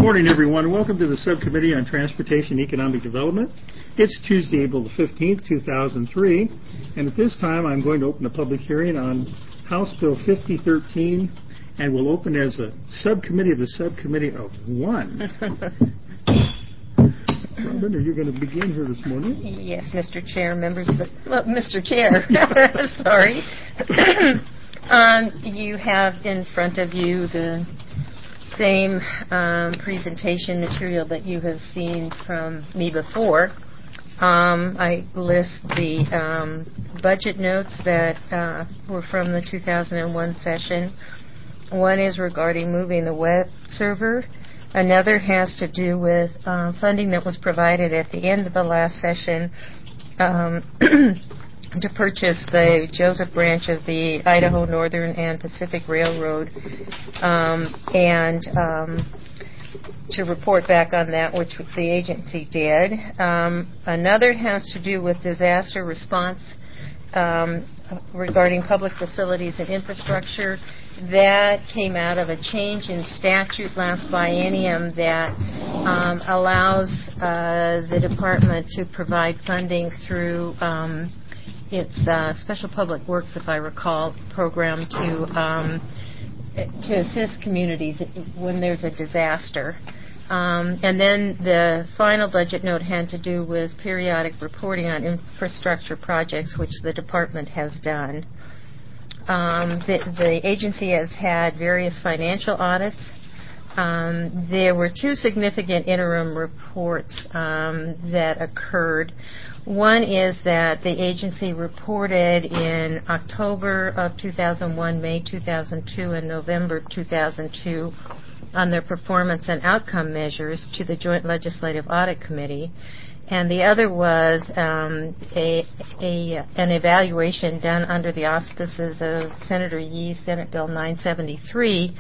morning, everyone. Welcome to the Subcommittee on Transportation and Economic Development. It's Tuesday, April the 15th, 2003, and at this time I'm going to open a public hearing on House Bill 5013, and we'll open as a subcommittee of the subcommittee of one. Robin, are you going to begin here this morning? Yes, Mr. Chair, members of the... Well, Mr. Chair, sorry. You have in front of you the same presentation material that you have seen from me before. I list the budget notes that were from the 2001 session. One is regarding moving the web server. Another has to do with funding that was provided at the end of the last session to purchase the Joseph branch of the Idaho Northern and Pacific Railroad and to report back on that, which the agency did. Another has to do with disaster response regarding public facilities and infrastructure. That came out of a change in statute last biennium that allows the department to provide funding through its Special Public Works, if I recall, program to assist communities when there's a disaster. And then the final budget note had to do with periodic reporting on infrastructure projects, which the department has done. The agency has had various financial audits. There were two significant interim reports that occurred. One is that the agency reported in October of 2001, May 2002, and November 2002 on their performance and outcome measures to the Joint Legislative Audit Committee. And the other was an evaluation done under the auspices of Senator Yee's Senate Bill 973,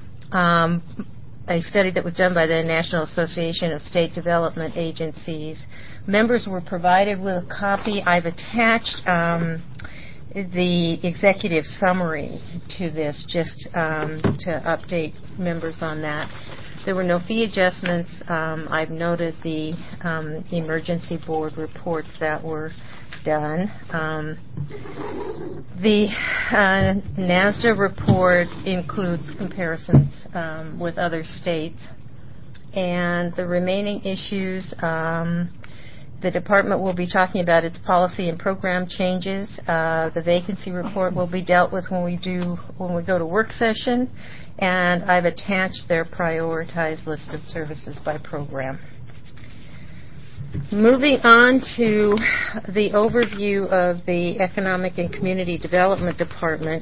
a study that was done by the National Association of State Development Agencies. Members were provided with a copy. I've attached the executive summary to this just to update members on that. There were no fee adjustments. I've noted the emergency board reports that were done. The NASDA report includes comparisons with other states. And the remaining issues, the department will be talking about its policy and program changes. The vacancy report will be dealt with when we go to work session. And I've attached their prioritized list of services by program. Moving on to the overview of the Economic and Community Development Department.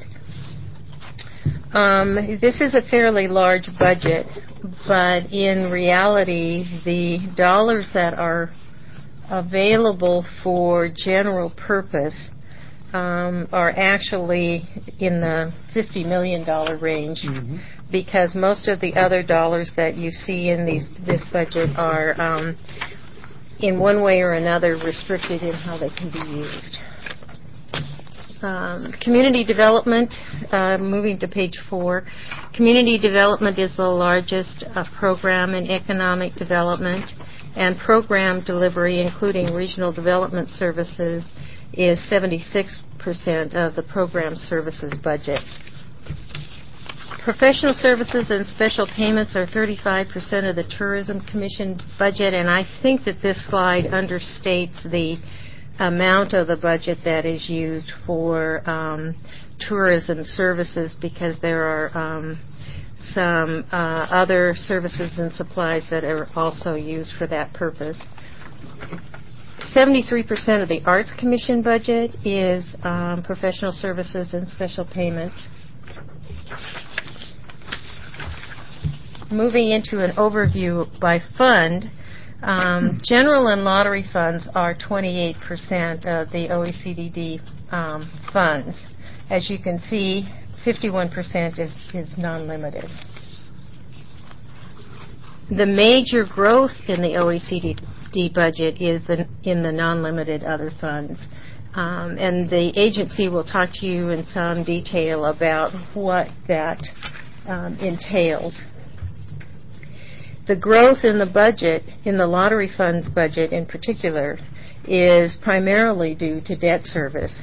This is a fairly large budget, but in reality, the dollars that are available for general purpose are actually in the $50 million range, because most of the other dollars that you see in this budget are in one way or another restricted in how they can be used. Community development, moving to page 4. Community development is the largest program in economic development, and program delivery, including regional development services, is 76% of the program services budget. Professional services and special payments are 35% of the Tourism Commission budget, and I think that this slide understates the amount of the budget that is used for tourism services, because there are some other services and supplies that are also used for that purpose. 73% of the Arts Commission budget is professional services and special payments. Moving into an overview by fund, general and lottery funds are 28% of the OECD funds. As you can see, 51% is non-limited. The major growth in the OECD budget is in the non-limited other funds. And the agency will talk to you in some detail about what that entails. The growth in the budget, in the lottery funds budget in particular, is primarily due to debt service.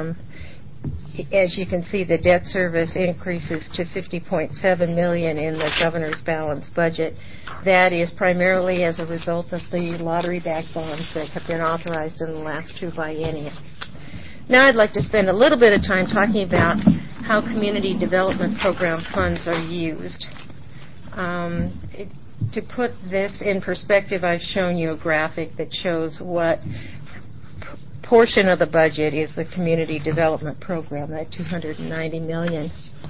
As you can see, the debt service increases to $50.7 million in the governor's balanced budget. That is primarily as a result of the lottery-backed bonds that have been authorized in the last two biennia. Now I'd like to spend a little bit of time talking about how community development program funds are used. To put this in perspective, I've shown you a graphic that shows what portion of the budget is the community development program, that $290 million.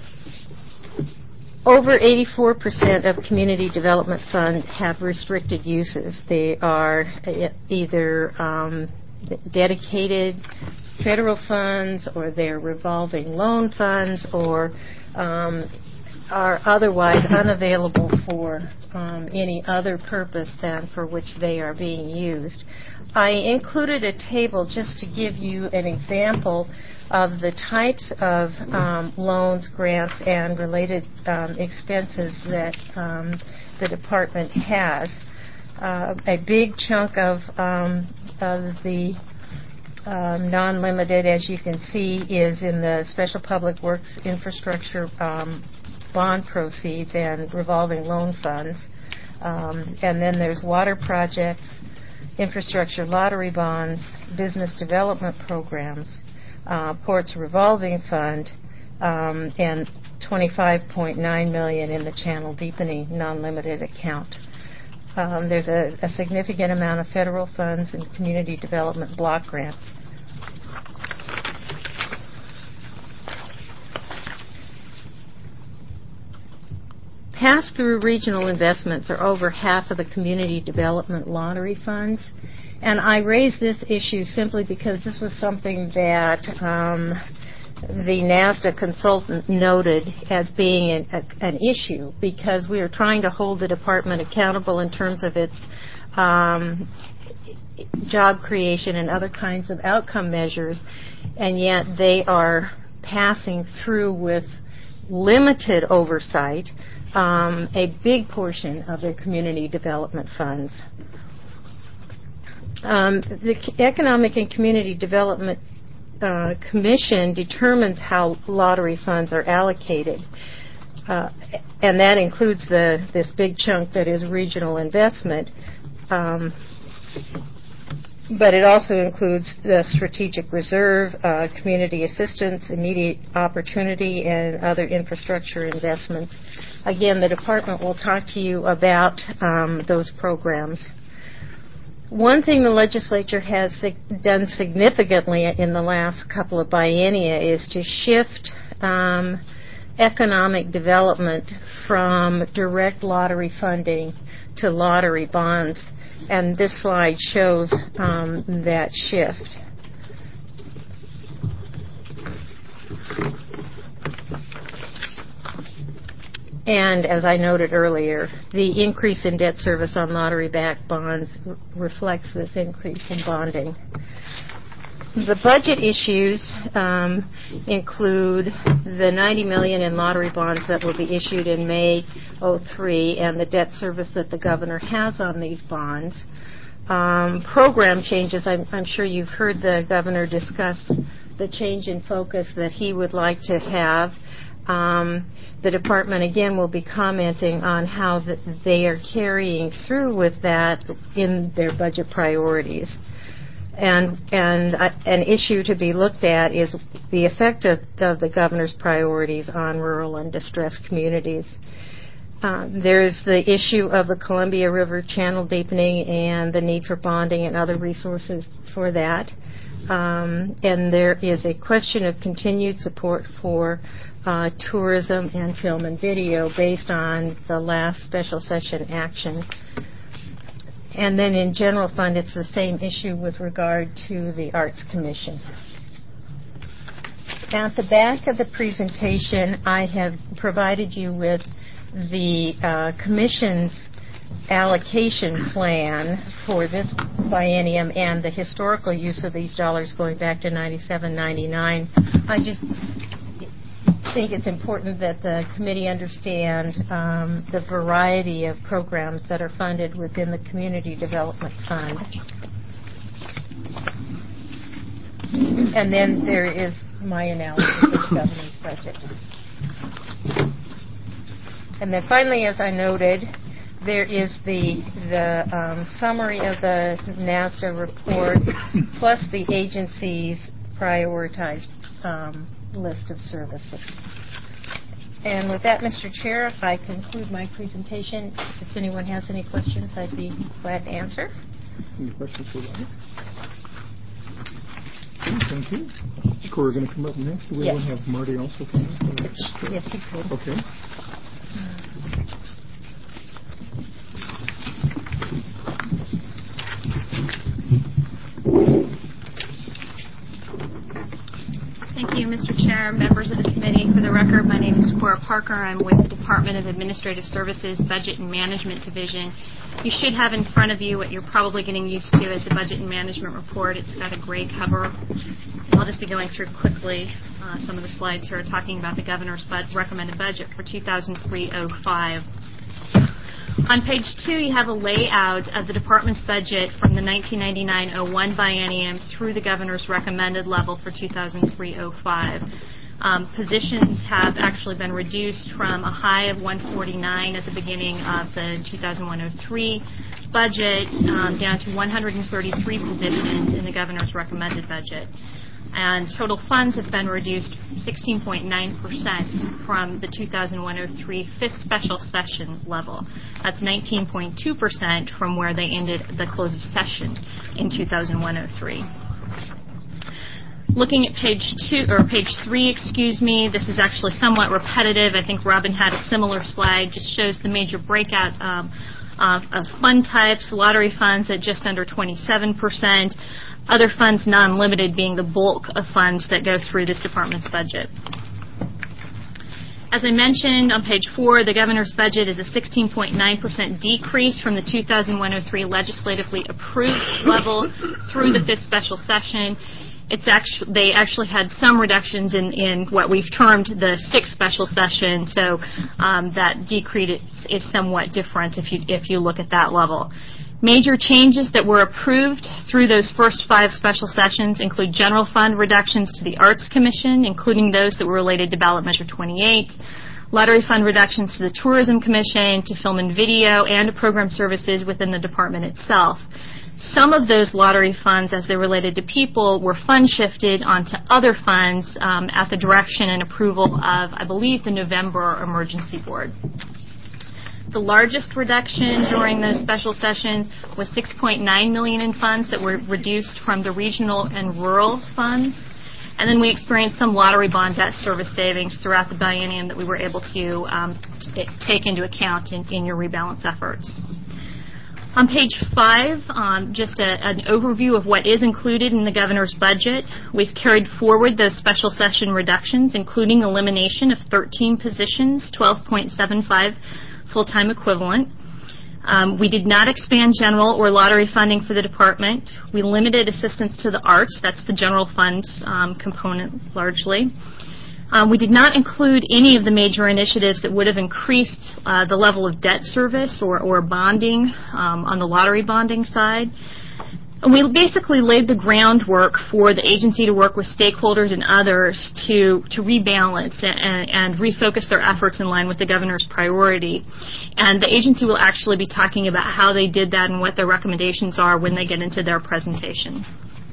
Over 84% of community development funds have restricted uses. They are either dedicated federal funds, or they're revolving loan funds, or are otherwise unavailable for any other purpose than for which they are being used. I included a table just to give you an example of the types of loans, grants, and related expenses that the department has. A big chunk of the non-limited, as you can see, is in the Special Public Works Infrastructure bond proceeds and revolving loan funds. And then there's water projects, infrastructure lottery bonds, business development programs, Ports Revolving Fund, and $25.9 million in the Channel Deepening non-limited account. There's a significant amount of federal funds and community development block grants. Pass-through regional investments are over half of the community development lottery funds. And I raise this issue simply because this was something that the NASDA consultant noted as being an issue, because we are trying to hold the department accountable in terms of its job creation and other kinds of outcome measures, and yet they are passing through with limited oversight a big portion of their community development funds. The Economic and Community Development Commission determines how lottery funds are allocated, and that includes this big chunk that is regional investment, but it also includes the strategic reserve, community assistance, immediate opportunity, and other infrastructure investments. Again, the department will talk to you about those programs. One thing the legislature has done significantly in the last couple of biennia is to shift economic development from direct lottery funding to lottery bonds, and this slide shows that shift. And as I noted earlier, the increase in debt service on lottery-backed bonds reflects this increase in bonding. The budget issues include the $90 million in lottery bonds that will be issued in May '03 and the debt service that the governor has on these bonds. Program changes, I'm sure you've heard the governor discuss the change in focus that he would like to have. The department, again, will be commenting on how they are carrying through with that in their budget priorities. And an issue to be looked at is the effect of the governor's priorities on rural and distressed communities. There's the issue of the Columbia River channel deepening and the need for bonding and other resources for that. And there is a question of continued support for tourism and film and video based on the last special session action. And then in general fund, it's the same issue with regard to the Arts Commission. At the back of the presentation, I have provided you with the Commission's allocation plan for this biennium and the historical use of these dollars going back to 97-99. think it's important that the committee understand the variety of programs that are funded within the Community Development Fund. And then there is my analysis of the governor's budget. And then finally, as I noted, there is the summary of the NASDA report plus the agency's prioritized list of services. And with that, Mr. Chair, if I conclude my presentation, if anyone has any questions, I'd be glad to answer. Any questions for Robert? Thank you. I think we're going to come up next. Do we want to have Marty also come up? Yes, he could. Okay. Thank you, Mr. Chair, members of the committee. For the record, my name is Cora Parker. I'm with the Department of Administrative Services Budget and Management Division. You should have in front of you what you're probably getting used to as the Budget and Management Report. It's got a gray cover. I'll just be going through quickly some of the slides here talking about the governor's recommended budget for 2003-05. On page 2, you have a layout of the department's budget from the 1999-01 biennium through the governor's recommended level for 2003-05. Positions have actually been reduced from a high of 149 at the beginning of the 2001-03 budget down to 133 positions in the governor's recommended budget. And total funds have been reduced 16.9% from the 2001-03 fifth special session level. That's 19.2% from where they ended the close of session in 2001-03. Looking at page 3, this is actually somewhat repetitive. I think Robin had a similar slide, just shows the major breakout of fund types, lottery funds at just under 27%, other funds non-limited being the bulk of funds that go through this department's budget. As I mentioned on page 4, the governor's budget is a 16.9% decrease from the 2001-03 legislatively approved level through the fifth special session. They actually had some reductions in what we've termed the sixth special session, so that decrease is somewhat different if you look at that level. Major changes that were approved through those first 5 special sessions include general fund reductions to the Arts Commission, including those that were related to ballot measure 28, lottery fund reductions to the Tourism Commission, to film and video, and to program services within the department itself. Some of those lottery funds, as they related to people, were fund shifted onto other funds at the direction and approval of, I believe, the November Emergency Board. The largest reduction during those special sessions was $6.9 million in funds that were reduced from the regional and rural funds. And then we experienced some lottery bond debt service savings throughout the biennium that we were able to take into account in your rebalance efforts. On page 5, just an overview of what is included in the governor's budget. We've carried forward those special session reductions, including elimination of 13 positions, 12.75 full-time equivalent. We did not expand general or lottery funding for the department. We limited assistance to the arts. That's the general fund component largely. We did not include any of the major initiatives that would have increased the level of debt service or bonding on the lottery bonding side. And we basically laid the groundwork for the agency to work with stakeholders and others to rebalance and refocus their efforts in line with the governor's priority. And the agency will actually be talking about how they did that and what their recommendations are when they get into their presentation.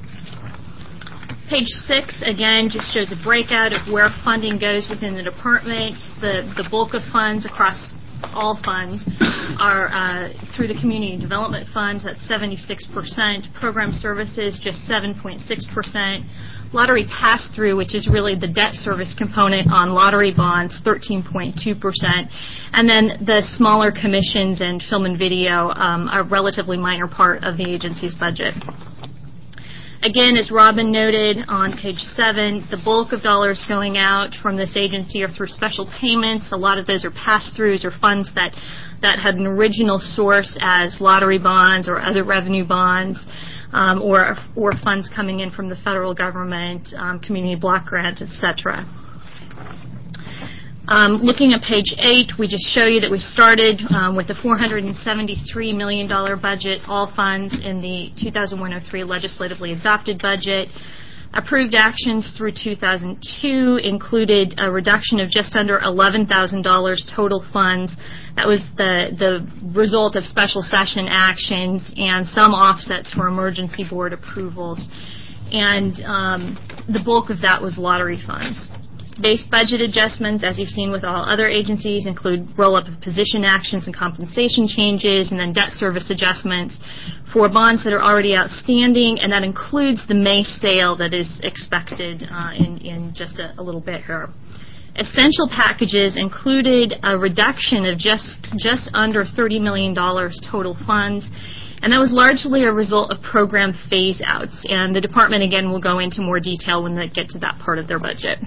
Page 6, again, just shows a breakout of where funding goes within the department. The bulk of funds across all funds are through the Community Development Fund, that's 76%. Program services, just 7.6%. Lottery pass-through, which is really the debt service component on lottery bonds, 13.2%. And then the smaller commissions and film and video are a relatively minor part of the agency's budget. Again, as Robin noted on page 7, the bulk of dollars going out from this agency are through special payments. A lot of those are pass-throughs or funds that had an original source as lottery bonds or other revenue bonds, or funds coming in from the federal government, community block grants, etc. Looking at page 8, we just show you that we started with a $473 million budget, all funds in the 2001-03 legislatively adopted budget. Approved actions through 2002 included a reduction of just under $11,000 total funds. That was the result of special session actions and some offsets for emergency board approvals. And the bulk of that was lottery funds. Base budget adjustments, as you've seen with all other agencies, include roll-up of position actions and compensation changes, and then debt service adjustments for bonds that are already outstanding, and that includes the May sale that is expected in just a little bit here. Essential packages included a reduction of just under $30 million total funds, and that was largely a result of program phase-outs, and the department, again, will go into more detail when they get to that part of their budget.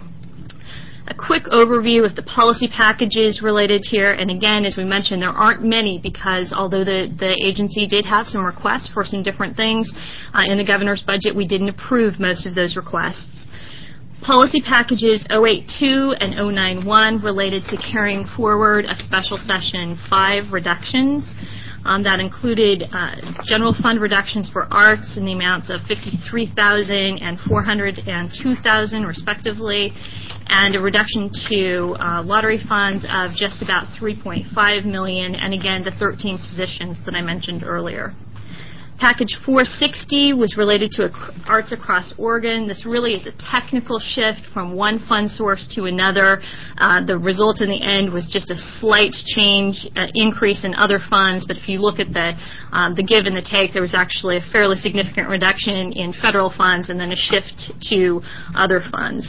A quick overview of the policy packages related here, and again, as we mentioned, there aren't many because although the agency did have some requests for some different things in the governor's budget, we didn't approve most of those requests. Policy packages 082 and 091 related to carrying forward of Special Session 5 reductions. That included general fund reductions for arts in the amounts of $53,000 and $402,000 respectively, and a reduction to lottery funds of just about $3.5 million, and again the 13 positions that I mentioned earlier. Package 460 was related to Arts Across Oregon. This really is a technical shift from one fund source to another. The result in the end was just a slight change, increase in other funds, but if you look at the give and the take, there was actually a fairly significant reduction in federal funds and then a shift to other funds.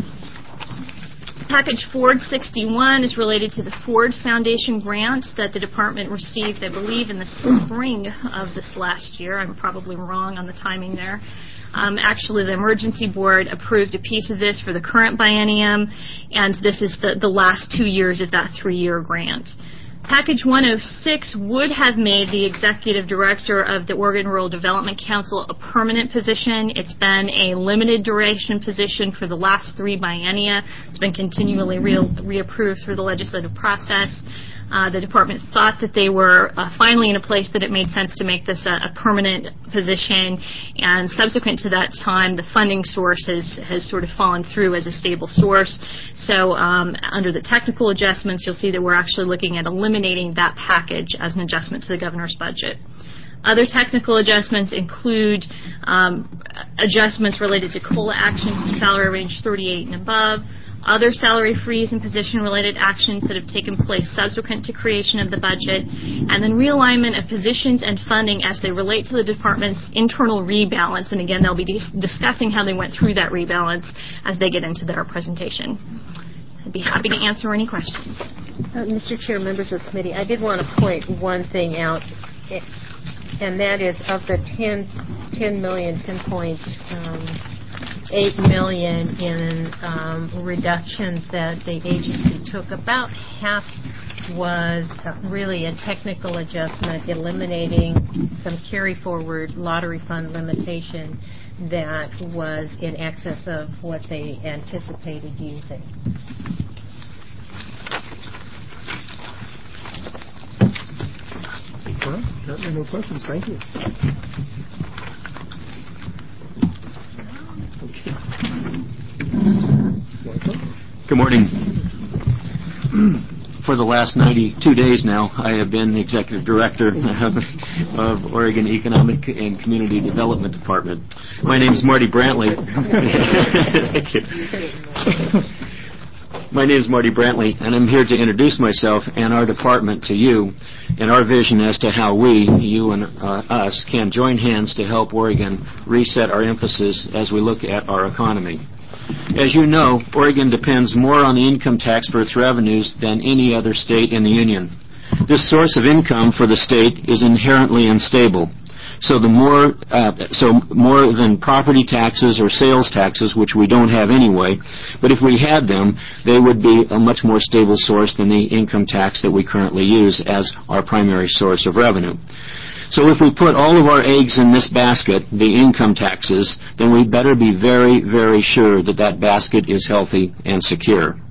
Package Ford 61 is related to the Ford Foundation grant that the department received, I believe, in the spring of this last year. I'm probably wrong on the timing there. Actually, the emergency board approved a piece of this for the current biennium, and this is the last 2 years of that 3-year grant. Package 106 would have made the executive director of the Oregon Rural Development Council a permanent position. It's been a limited duration position for the last 3 biennia. It's been continually reapproved through the legislative process. The department thought that they were finally in a place that it made sense to make this a permanent position, and subsequent to that time, the funding source has sort of fallen through as a stable source. So under the technical adjustments, you'll see that we're actually looking at eliminating that package as an adjustment to the governor's budget. Other technical adjustments include adjustments related to COLA action for salary range 38 and above, other salary freeze and position-related actions that have taken place subsequent to creation of the budget, and then realignment of positions and funding as they relate to the department's internal rebalance. And again, they'll be discussing how they went through that rebalance as they get into their presentation. I'd be happy to answer any questions. Mr. Chair, members of the committee, I did want to point one thing out, and that is of the $10.8 million in reductions that the agency took, about half was really a technical adjustment, eliminating some carry-forward lottery fund limitation that was in excess of what they anticipated using. Well, certainly no questions. Thank you. Good morning. For the last 92 days now, I have been the Executive Director of Oregon Economic and Community Development Department. My name is Marty Brantley. Thank you. My name is Marty Brantley, and I'm here to introduce myself and our department to you and our vision as to how we, you and us, can join hands to help Oregon reset our emphasis as we look at our economy. As you know, Oregon depends more on the income tax for its revenues than any other state in the Union. This source of income for the state is inherently unstable. So more than property taxes or sales taxes, which we don't have anyway, but if we had them, they would be a much more stable source than the income tax that we currently use as our primary source of revenue. So if we put all of our eggs in this basket, the income taxes, then we better be very, very sure that that basket is healthy and secure.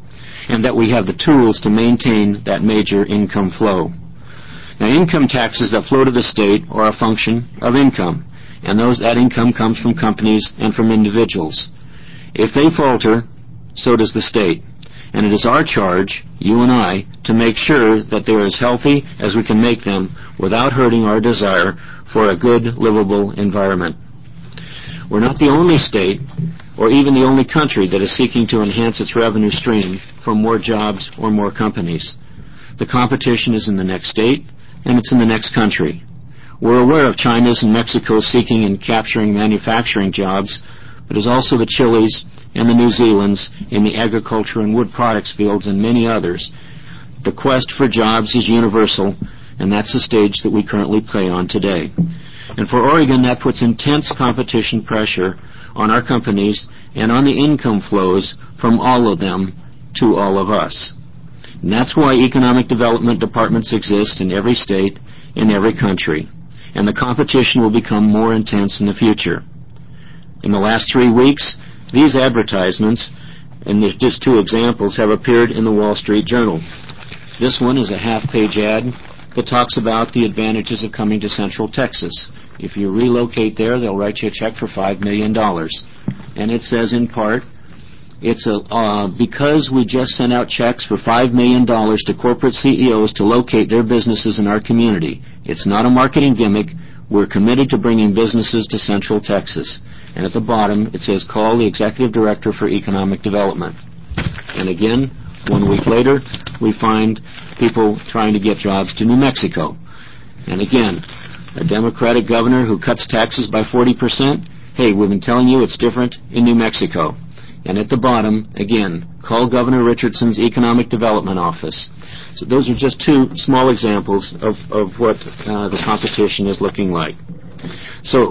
and that we have the tools to maintain that major income flow. Now, income taxes that flow to the state are a function of income, and that income comes from companies and from individuals. If they falter, so does the state. And it is our charge, you and I, to make sure that they're as healthy as we can make them without hurting our desire for a good, livable environment. We're not the only state, or even the only country, that is seeking to enhance its revenue stream from more jobs or more companies. The competition is in the next state, and it's in the next country. We're aware of China's and Mexico's seeking and capturing manufacturing jobs, but there's also the Chiles and the New Zealands in the agriculture and wood products fields and many others. The quest for jobs is universal, and that's the stage that we currently play on today. And for Oregon, that puts intense competition pressure on our companies and on the income flows from all of them to all of us. And that's why economic development departments exist in every state, in every country. And the competition will become more intense in the future. In the last 3 weeks, these advertisements, and there's just 2 examples, have appeared in the Wall Street Journal. This one is a half-page ad that talks about the advantages of coming to Central Texas. If you relocate there, they'll write you a check for $5 million. And it says, in part, because we just sent out checks for $5 million to corporate CEOs to locate their businesses in our community. It's not a marketing gimmick. We're committed to bringing businesses to Central Texas. And at the bottom, it says, call the Executive Director for Economic Development. And again, 1 week later, we find people trying to get jobs to New Mexico. And again, a Democratic governor who cuts taxes by 40%. Hey, we've been telling you it's different in New Mexico. And at the bottom, again, call Governor Richardson's Economic Development Office. So those are just 2 small examples of what the competition is looking like. So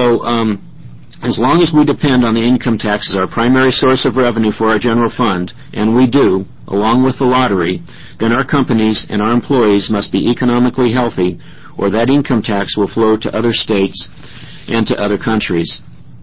as long as we depend on the income tax as our primary source of revenue for our general fund, and we do, along with the lottery, then our companies and our employees must be economically healthy, or that income tax will flow to other states and to other countries.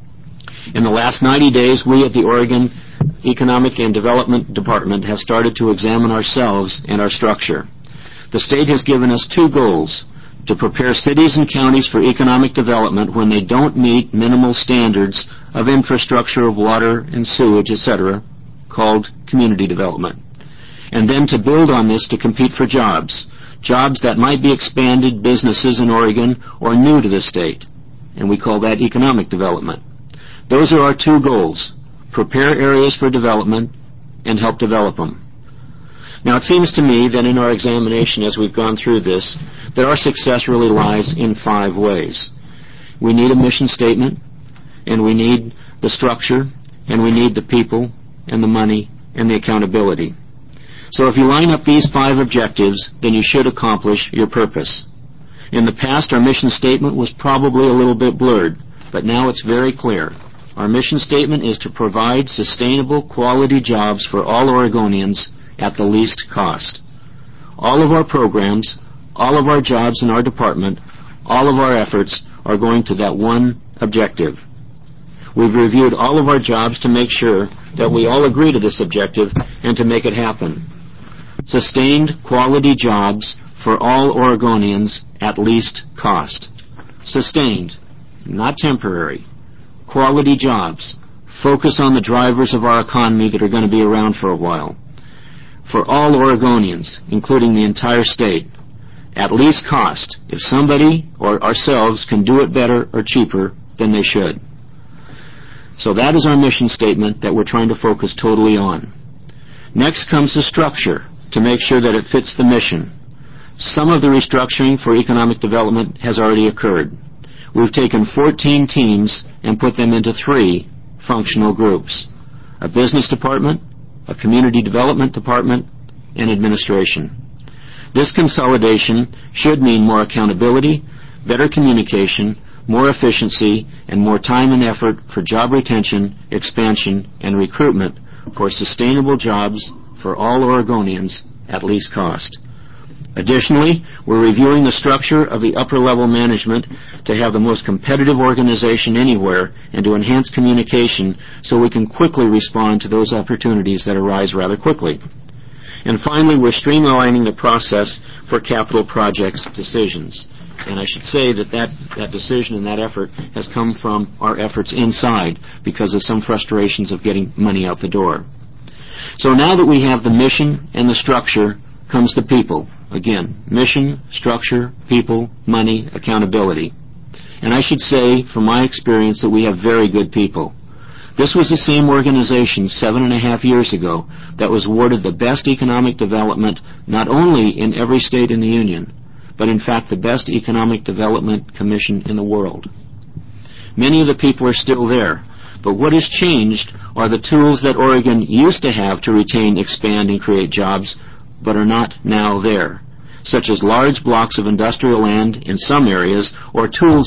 In the last 90 days, we at the Oregon Economic and Development Department have started to examine ourselves and our structure. The state has given us 2 goals: to prepare cities and counties for economic development when they don't meet minimal standards of infrastructure of water and sewage, etc., called community development. And then to build on this to compete for jobs that might be expanded businesses in Oregon or new to the state. And we call that economic development. Those are our 2 goals: prepare areas for development and help develop them. Now, it seems to me that in our examination as we've gone through this, that our success really lies in 5 ways. We need a mission statement, and we need the structure, and we need the people, and the money, and the accountability. So if you line up these 5 objectives, then you should accomplish your purpose. In the past, our mission statement was probably a little bit blurred, but now it's very clear. Our mission statement is to provide sustainable, quality jobs for all Oregonians at the least cost. All of our programs, all of our jobs in our department, all of our efforts are going to that one objective. We've reviewed all of our jobs to make sure that we all agree to this objective and to make it happen. Sustained quality jobs for all Oregonians at least cost. Sustained, not temporary. Quality jobs. Focus on the drivers of our economy that are going to be around for a while. For all Oregonians, including the entire state, at least cost. If somebody or ourselves can do it better or cheaper, then they should. So that is our mission statement that we're trying to focus totally on. Next comes the structure to make sure that it fits the mission. Some of the restructuring for economic development has already occurred. We've taken 14 teams and put them into 3 functional groups: a business department, a community development department, and administration. This consolidation should mean more accountability, better communication, more efficiency, and more time and effort for job retention, expansion, and recruitment for sustainable jobs for all Oregonians at least cost. Additionally, we're reviewing the structure of the upper-level management to have the most competitive organization anywhere and to enhance communication so we can quickly respond to those opportunities that arise rather quickly. And finally, we're streamlining the process for capital projects decisions. And I should say that decision and that effort has come from our efforts inside because of some frustrations of getting money out the door. So now that we have the mission and the structure, comes the people. Again, mission, structure, people, money, accountability. And I should say, from my experience, that we have very good people. This was the same organization 7.5 years ago that was awarded the best economic development not only in every state in the Union, but in fact the best economic development commission in the world. Many of the people are still there, but what has changed are the tools that Oregon used to have to retain, expand, and create jobs, but are not now there, such as large blocks of industrial land in some areas, or tools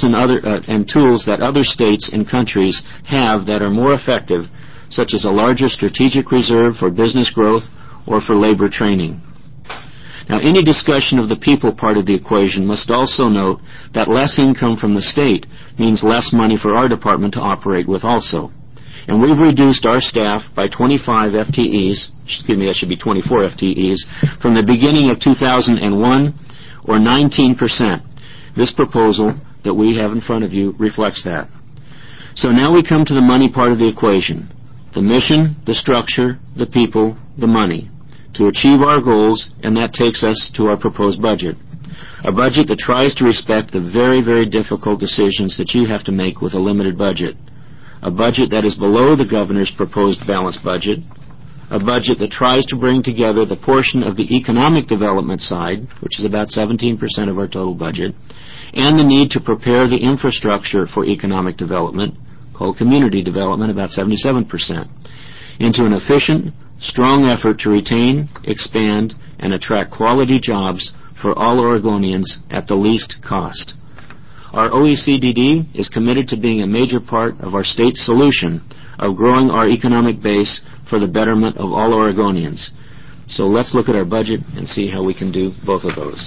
that other states and countries have that are more effective, such as a larger strategic reserve for business growth or for labor training. Now, any discussion of the people part of the equation must also note that less income from the state means less money for our department to operate with also. And we've reduced our staff by 25 FTEs, that should be 24 FTEs, from the beginning of 2001, or 19%. This proposal that we have in front of you reflects that. So now we come to the money part of the equation. The mission, the structure, the people, the money. To achieve our goals, and that takes us to our proposed budget. A budget that tries to respect the very, very difficult decisions that you have to make with a limited budget. A budget that is below the governor's proposed balanced budget. A budget that tries to bring together the portion of the economic development side, which is about 17% of our total budget, and the need to prepare the infrastructure for economic development, called community development, about 77%, into an efficient, strong effort to retain, expand, and attract quality jobs for all Oregonians at the least cost. Our OECDD is committed to being a major part of our state's solution of growing our economic base for the betterment of all Oregonians. So let's look at our budget and see how we can do both of those.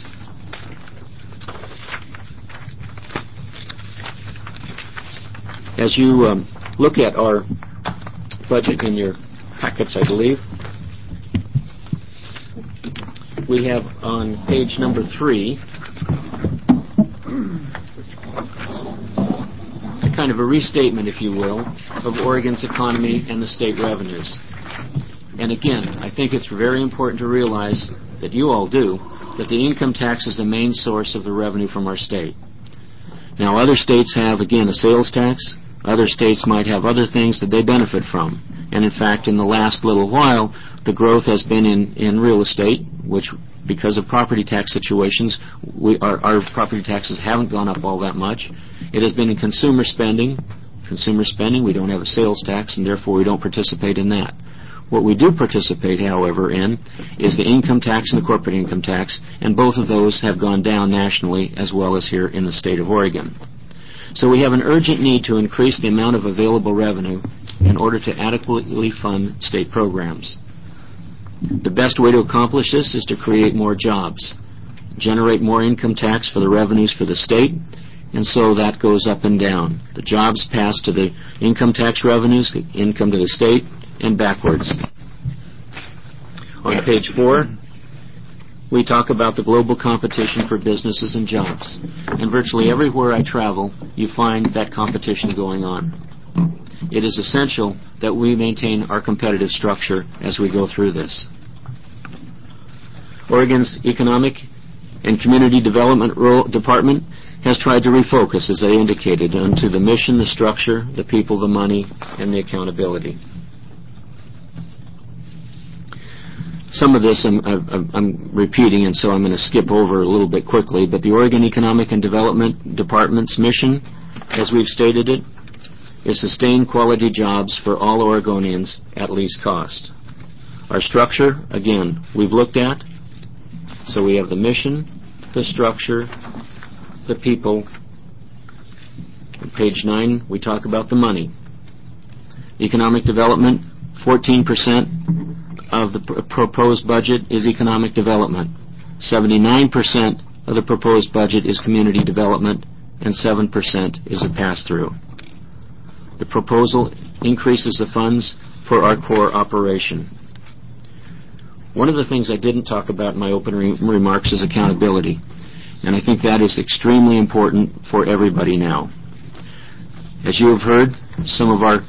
As you look at our budget in your packets, I believe, we have on page number 3 kind of a restatement, if you will, of Oregon's economy and the state revenues. And again, I think it's very important to realize that you all do, that the income tax is the main source of the revenue from our state. Now, other states have, again, a sales tax. Other states might have other things that they benefit from. And in fact, in the last little while, the growth has been in real estate, which, because of property tax situations, our property taxes haven't gone up all that much. It has been in consumer spending. Consumer spending, we don't have a sales tax, and therefore we don't participate in that. What we do participate, however, in is the income tax and the corporate income tax, and both of those have gone down nationally as well as here in the state of Oregon. So we have an urgent need to increase the amount of available revenue in order to adequately fund state programs. The best way to accomplish this is to create more jobs, generate more income tax for the revenues for the state, and so that goes up and down. The jobs pass to the income tax revenues, the income to the state, and backwards. On page 4, we talk about the global competition for businesses and jobs. And virtually everywhere I travel, you find that competition going on. It is essential that we maintain our competitive structure as we go through this. Oregon's Economic and Community Development Department has tried to refocus, as I indicated, onto the mission, the structure, the people, the money, and the accountability. Some of this I'm repeating, and so I'm going to skip over a little bit quickly, but the Oregon Economic and Development Department's mission, as we've stated it, is sustain quality jobs for all Oregonians at least cost. Our structure, again, we've looked at. So we have the mission, the structure, the people. On page 9, we talk about the money. Economic development, 14% of the proposed budget is economic development. 79% of the proposed budget is community development, and 7% is a pass-through. The proposal increases the funds for our core operation. One of the things I didn't talk about in my opening remarks is accountability. And I think that is extremely important for everybody now. As you have heard, some of our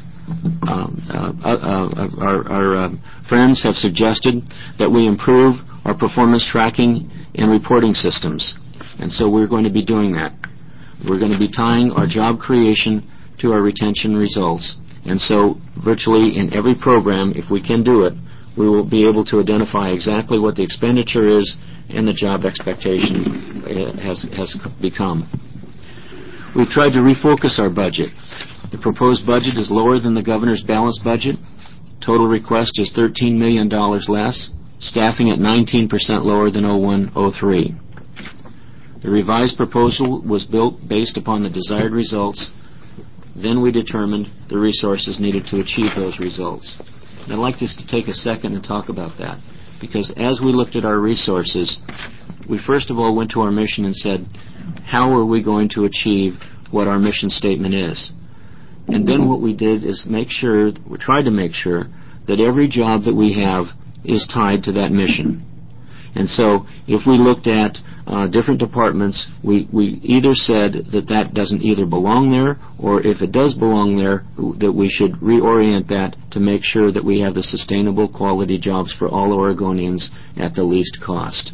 friends have suggested that we improve our performance tracking and reporting systems. And so we're going to be doing that. We're going to be tying our job creation to our retention results. And so virtually in every program, if we can do it, we will be able to identify exactly what the expenditure is and the job expectation has become. We've tried to refocus our budget. The proposed budget is lower than the governor's balanced budget. Total request is $13 million less, staffing at 19% lower than 01-03. The revised proposal was built based upon the desired results. Then we determined the resources needed to achieve those results. And I'd like to take a second and talk about that, because as we looked at our resources, we first of all went to our mission and said, how are we going to achieve what our mission statement is? And then what we did is we tried to make sure that every job that we have is tied to that mission. And so if we looked at different departments, we either said that doesn't either belong there, or if it does belong there, that we should reorient that to make sure that we have the sustainable quality jobs for all Oregonians at the least cost.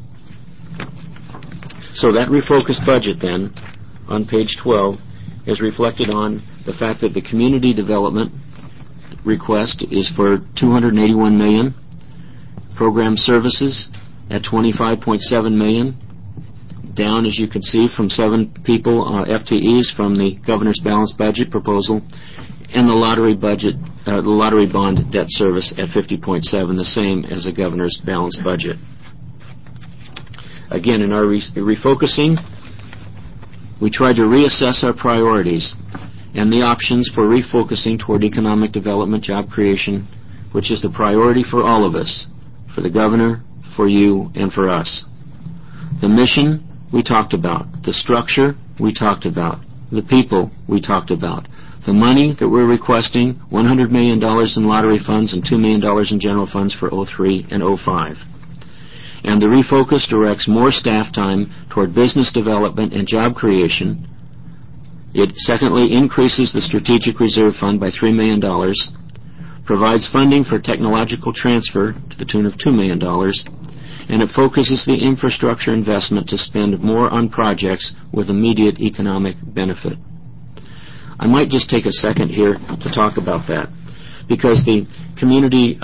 So that refocused budget then, on page 12, is reflected on the fact that the community development request is for $281 million, program services at $25.7 million, down, as you can see, from 7 people, FTEs, from the governor's balanced budget proposal, and the lottery bond debt service at $50.7, the same as the governor's balanced budget. Again, in our refocusing, we tried to reassess our priorities and the options for refocusing toward economic development, job creation, which is the priority for all of us, for the governor, for you, and for us. The mission we talked about. The structure we talked about. The people we talked about. The money that we're requesting, $100 million in lottery funds and $2 million in general funds for 03 and 05. And the refocus directs more staff time toward business development and job creation. It, secondly, increases the strategic reserve fund by $3 million, provides funding for technological transfer to the tune of $2 million, and it focuses the infrastructure investment to spend more on projects with immediate economic benefit. I might just take a second here to talk about that, because the community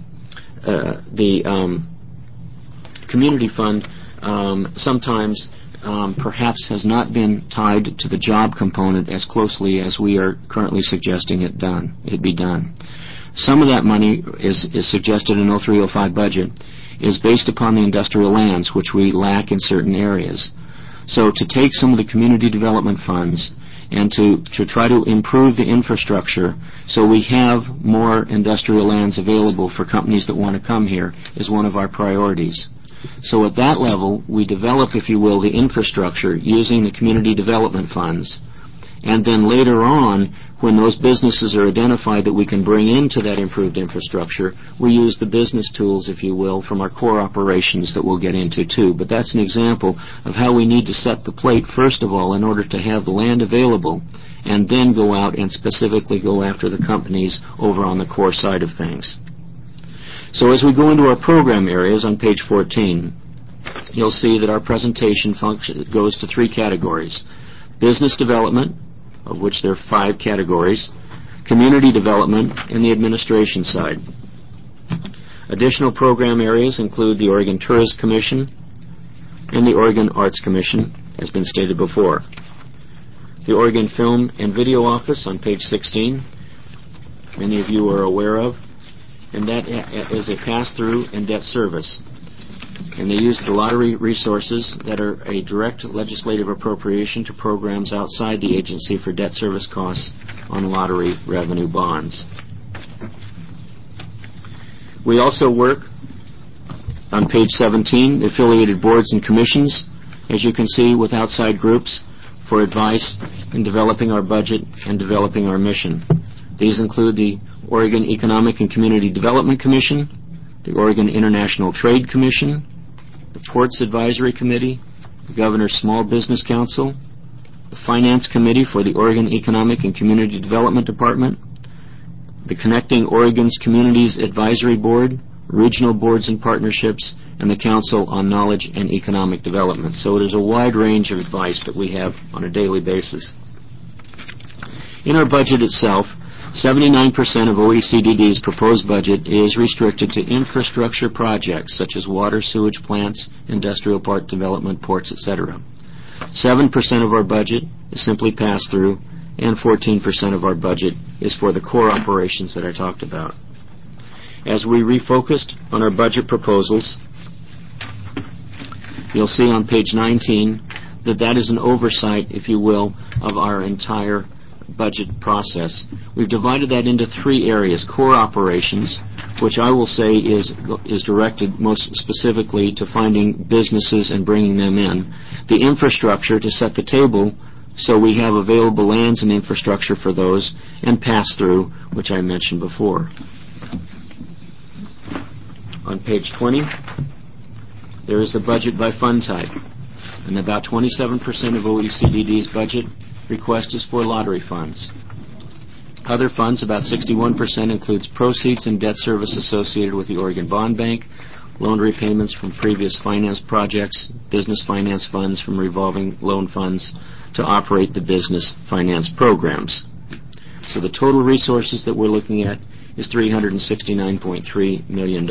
fund sometimes perhaps has not been tied to the job component as closely as we are currently suggesting it be done. Some of that money is suggested in 03-05 budget is based upon the industrial lands, which we lack in certain areas. So to take some of the community development funds and to try to improve the infrastructure so we have more industrial lands available for companies that want to come here is one of our priorities. So at that level, we develop, if you will, the infrastructure using the community development funds. And then later on, when those businesses are identified that we can bring into that improved infrastructure, we use the business tools, if you will, from our core operations that we'll get into too. But that's an example of how we need to set the plate, first of all, in order to have the land available, and then go out and specifically go after the companies over on the core side of things. So as we go into our program areas on page 14, you'll see that our presentation goes to 3 categories. Business development, of which there are 5 categories, community development, and the administration side. Additional program areas include the Oregon Tourist Commission and the Oregon Arts Commission, as been stated before. The Oregon Film and Video Office on page 16, many of you are aware of, and that is a pass-through and debt service. And they use the lottery resources that are a direct legislative appropriation to programs outside the agency for debt service costs on lottery revenue bonds. We also work on page 17, affiliated boards and commissions, as you can see, with outside groups for advice in developing our budget and developing our mission. These include the Oregon Economic and Community Development Commission, the Oregon International Trade Commission, the Ports Advisory Committee, the Governor's Small Business Council, the Finance Committee for the Oregon Economic and Community Development Department, the Connecting Oregon's Communities Advisory Board, regional boards and partnerships, and the Council on Knowledge and Economic Development. So there's a wide range of advice that we have on a daily basis. In our budget itself, 79% of OECDD's proposed budget is restricted to infrastructure projects such as water, sewage plants, industrial park development, ports, etc. 7% of our budget is simply pass-through, and 14% of our budget is for the core operations that I talked about. As we refocused on our budget proposals, you'll see on page 19 that is an oversight, if you will, of our entire budget process. We've divided that into three areas: core operations, which I will say is directed most specifically to finding businesses and bringing them in; the infrastructure, to set the table so we have available lands and infrastructure for those; and pass-through, which I mentioned before. On page 20, there is the budget by fund type, and about 27% of OECDD's budget request is for lottery funds. Other funds, about 61%, includes proceeds and debt service associated with the Oregon Bond Bank, loan repayments from previous finance projects, business finance funds from revolving loan funds to operate the business finance programs. So the total resources that we're looking at is $369.3 million.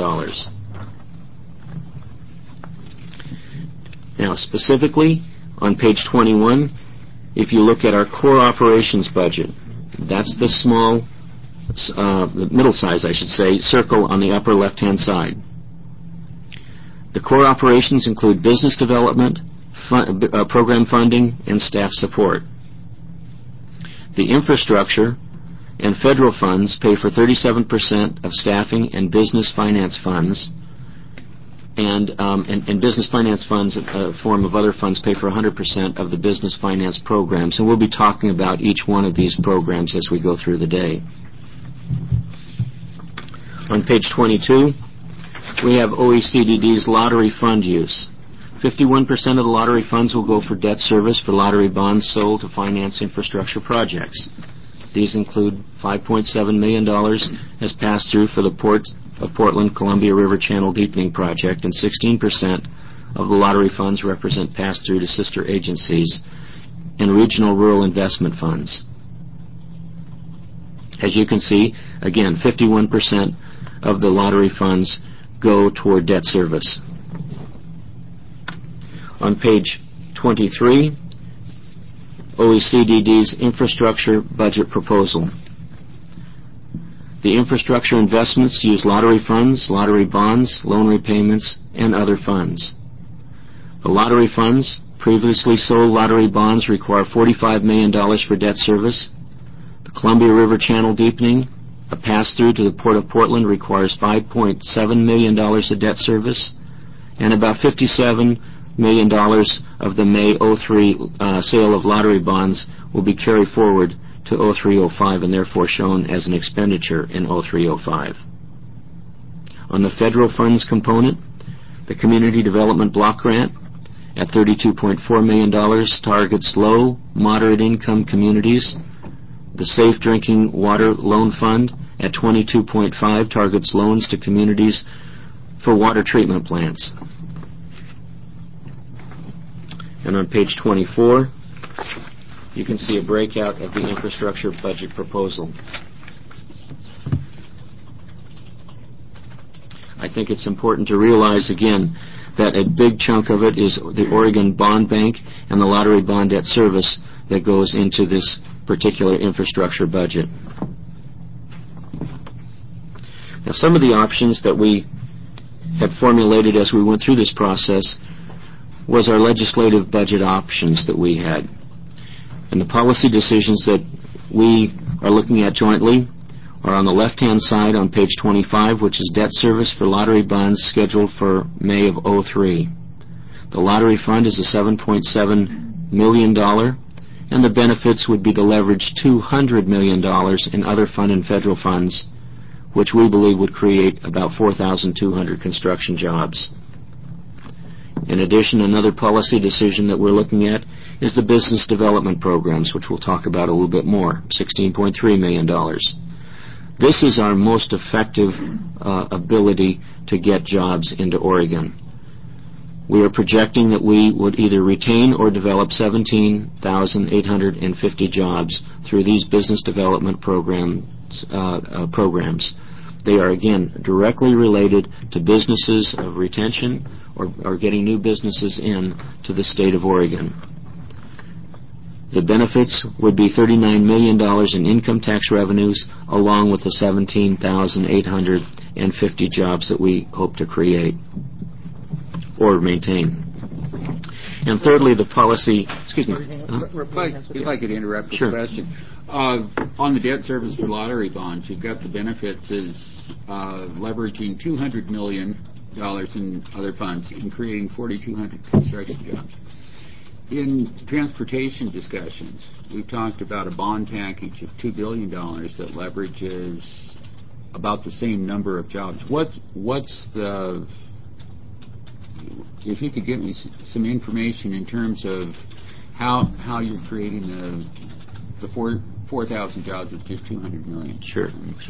Now, specifically, on page 21, if you look at our core operations budget, that's the small, the middle size, I should say, circle on the upper left-hand side. The core operations include business development, program funding, and staff support. The infrastructure and federal funds pay for 37% of staffing and business finance funds, and business finance funds, a form of other funds, pay for 100% of the business finance programs. And we'll be talking about each one of these programs as we go through the day. On page 22, we have OECDD's lottery fund use. 51% of the lottery funds will go for debt service for lottery bonds sold to finance infrastructure projects. These include $5.7 million as pass-through for the Port of Portland Columbia River Channel Deepening Project, and 16% of the lottery funds represent pass-through to sister agencies and regional rural investment funds. As you can see, again, 51% of the lottery funds go toward debt service. On page 23, OECDD's infrastructure budget proposal. The infrastructure investments use lottery funds, lottery bonds, loan repayments, and other funds. The lottery funds, previously sold lottery bonds, require $45 million for debt service. The Columbia River Channel Deepening, a pass-through to the Port of Portland, requires $5.7 million of debt service, and about $57 million of the May 03 sale of lottery bonds will be carried forward to 03-05 and therefore shown as an expenditure in 03-05. On the federal funds component, the Community Development Block Grant at $32.4 million targets low, moderate income communities. The Safe Drinking Water Loan Fund at $22.5 targets loans to communities for water treatment plants. And on page 24, you can see a breakout of the infrastructure budget proposal. I think it's important to realize again that a big chunk of it is the Oregon Bond Bank and the lottery bond debt service that goes into this particular infrastructure budget. Now, some of the options that we had formulated as we went through this process was our legislative budget options that we had. And the policy decisions that we are looking at jointly are on the left-hand side on page 25, which is debt service for lottery bonds scheduled for May of 03. The lottery fund is a $7.7 million, and the benefits would be to leverage $200 million in other fund and federal funds, which we believe would create about 4,200 construction jobs. In addition, another policy decision that we're looking at is the business development programs, which we'll talk about a little bit more, $16.3 million. This is our most effective ability to get jobs into Oregon. We are projecting that we would either retain or develop 17,850 jobs through these business development programs. They are, again, directly related to businesses of retention or getting new businesses in to the state of Oregon. The benefits would be $39 million in income tax revenues, along with the 17,850 jobs that we hope to create or maintain. And thirdly, the policy... Excuse me. If I could interrupt with Sure. a question. On the debt service for lottery bonds, you've got the benefits as leveraging $200 million in other funds and creating 4,200 construction jobs. In transportation discussions, we've talked about a bond package of $2 billion that leverages about the same number of jobs. What's the... If you could give me some information in terms of how you're creating the 4,000 jobs with just $200 million. Sure.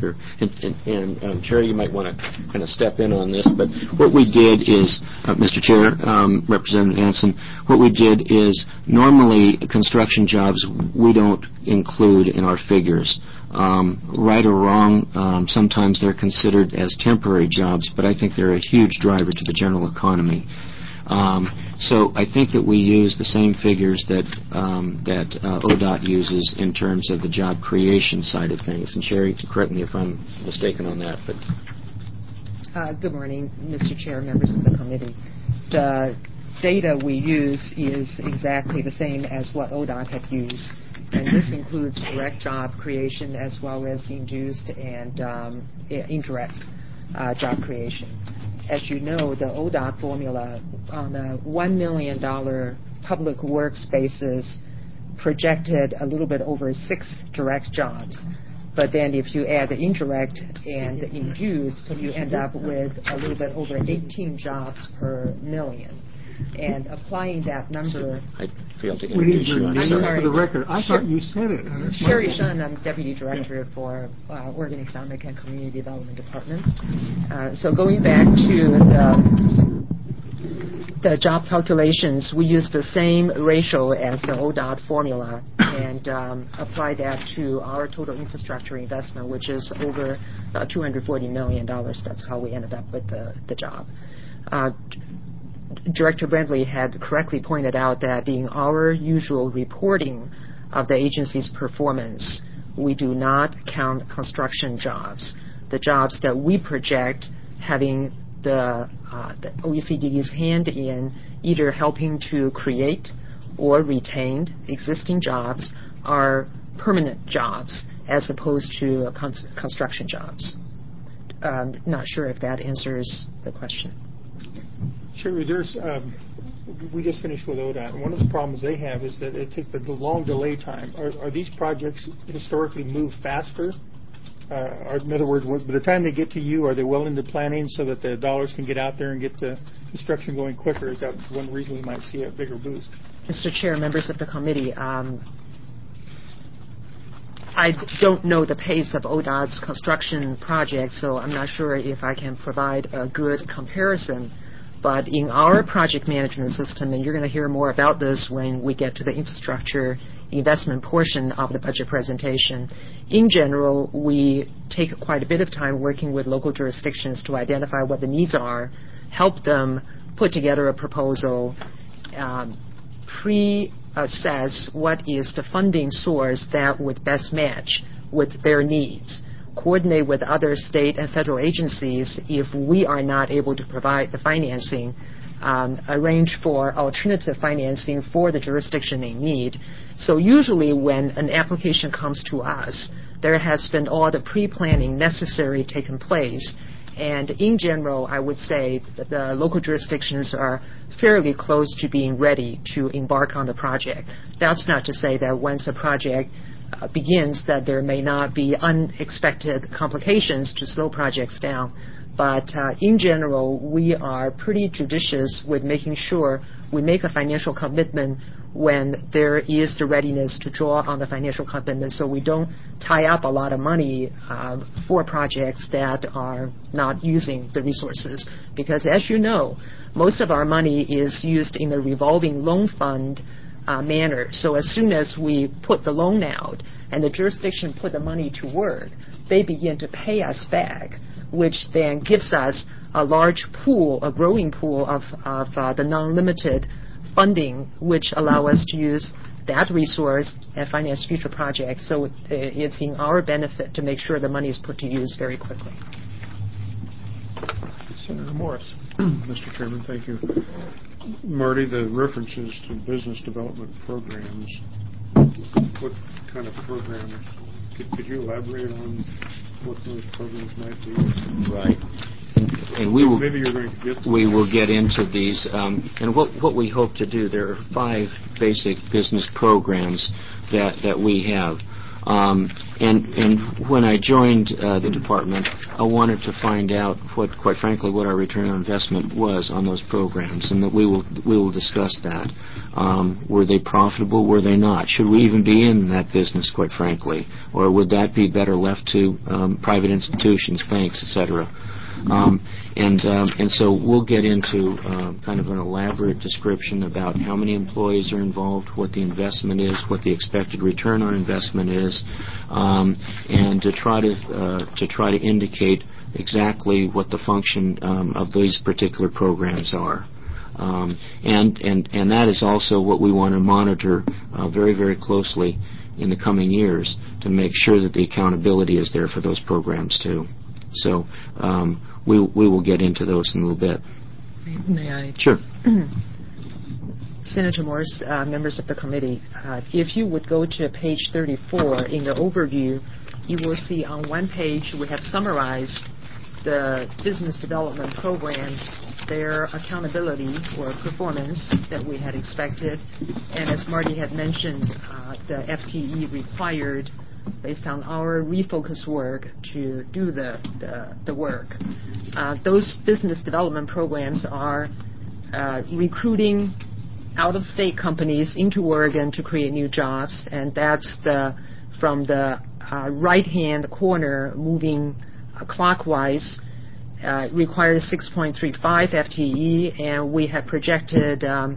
And Chair, you might want to kind of step in on this, but what we did is, Mr. Chair, Representative Hanson, what we did is normally construction jobs we don't include in our figures. Right or wrong, sometimes they're considered as temporary jobs, but I think they're a huge driver to the general economy. So I think that we use the same figures that ODOT uses in terms of the job creation side of things. And Sherry, correct me if I'm mistaken on that. But good morning, Mr. Chair, members of the committee. The data we use is exactly the same as what ODOT had used, and this includes direct job creation as well as induced and indirect job creation. As you know, the ODOT formula on a $1 million public works basis projected a little bit over 6 direct jobs. But then if you add the indirect and induced, you end up with a little bit over 18 jobs per million. And applying that number... I failed to We need introduce you. your I'm name sorry. for the record. I thought you said it. Sherry Shun, I'm Deputy Director for Oregon Economic and Community Development Department. So going back to the job calculations, we use the same ratio as the ODOT formula and apply that to our total infrastructure investment, which is over $240 million. That's how we ended up with the job. Director Brandley had correctly pointed out that in our usual reporting of the agency's performance, we do not count construction jobs. The jobs that we project having the OECD's hand in either helping to create or retain existing jobs are permanent jobs as opposed to construction jobs. Not sure if that answers the question. Sherry, we just finished with ODOT, and one of the problems they have is that it takes the long delay time. Are these projects historically moved faster? Or in other words, by the time they get to you, are they well into planning so that the dollars can get out there and get the construction going quicker? Is that one reason we might see a bigger boost? Mr. Chair, members of the committee, I don't know the pace of ODOT's construction projects, so I'm not sure if I can provide a good comparison. But in our project management system, and you're going to hear more about this when we get to the infrastructure investment portion of the budget presentation, in general, we take quite a bit of time working with local jurisdictions to identify what the needs are, help them put together a proposal, pre-assess what is the funding source that would best match with their needs, coordinate with other state and federal agencies if we are not able to provide the financing, arrange for alternative financing for the jurisdiction in need. So usually when an application comes to us, there has been all the pre-planning necessary taken place. And in general, I would say that the local jurisdictions are fairly close to being ready to embark on the project. That's not to say that once a project begins, that there may not be unexpected complications to slow projects down. But in general, we are pretty judicious with making sure we make a financial commitment when there is the readiness to draw on the financial commitment, so we don't tie up a lot of money for projects that are not using the resources. Because as you know, most of our money is used in a revolving loan fund manner. So as soon as we put the loan out and the jurisdiction put the money to work, they begin to pay us back, which then gives us a large pool, a growing pool of the non-limited funding, which allow us to use that resource and finance future projects. So it's in our benefit to make sure the money is put to use very quickly. Senator Morris. Mr. Chairman, thank you. Marty, the references to business development programs, what kind of programs? Could you elaborate on what those programs might be? Right. And we will, maybe you're going to get we will get into these. And what we hope to do, there are 5 basic business programs that we have. And when I joined the department, I wanted to find out quite frankly, what our return on investment was on those programs, and that we will discuss that. Were they profitable? Were they not? Should we even be in that business, quite frankly, or would that be better left to private institutions, banks, etc.? And so we'll get into kind of an elaborate description about how many employees are involved, what the investment is, what the expected return on investment is, and to try to indicate exactly what the function of these particular programs are. And that is also what we want to monitor very, very closely in the coming years to make sure that the accountability is there for those programs too. So we will get into those in a little bit. May I? Sure. Senator Morris, members of the committee, if you would go to page 34 in the overview, you will see on one page we have summarized the business development programs, their accountability or performance that we had expected. And as Marty had mentioned, the FTE required based on our refocus work to do the work. Those business development programs are recruiting out-of-state companies into Oregon to create new jobs, and that's from the right-hand corner moving clockwise. Requires 6.35 FTE, and we have projected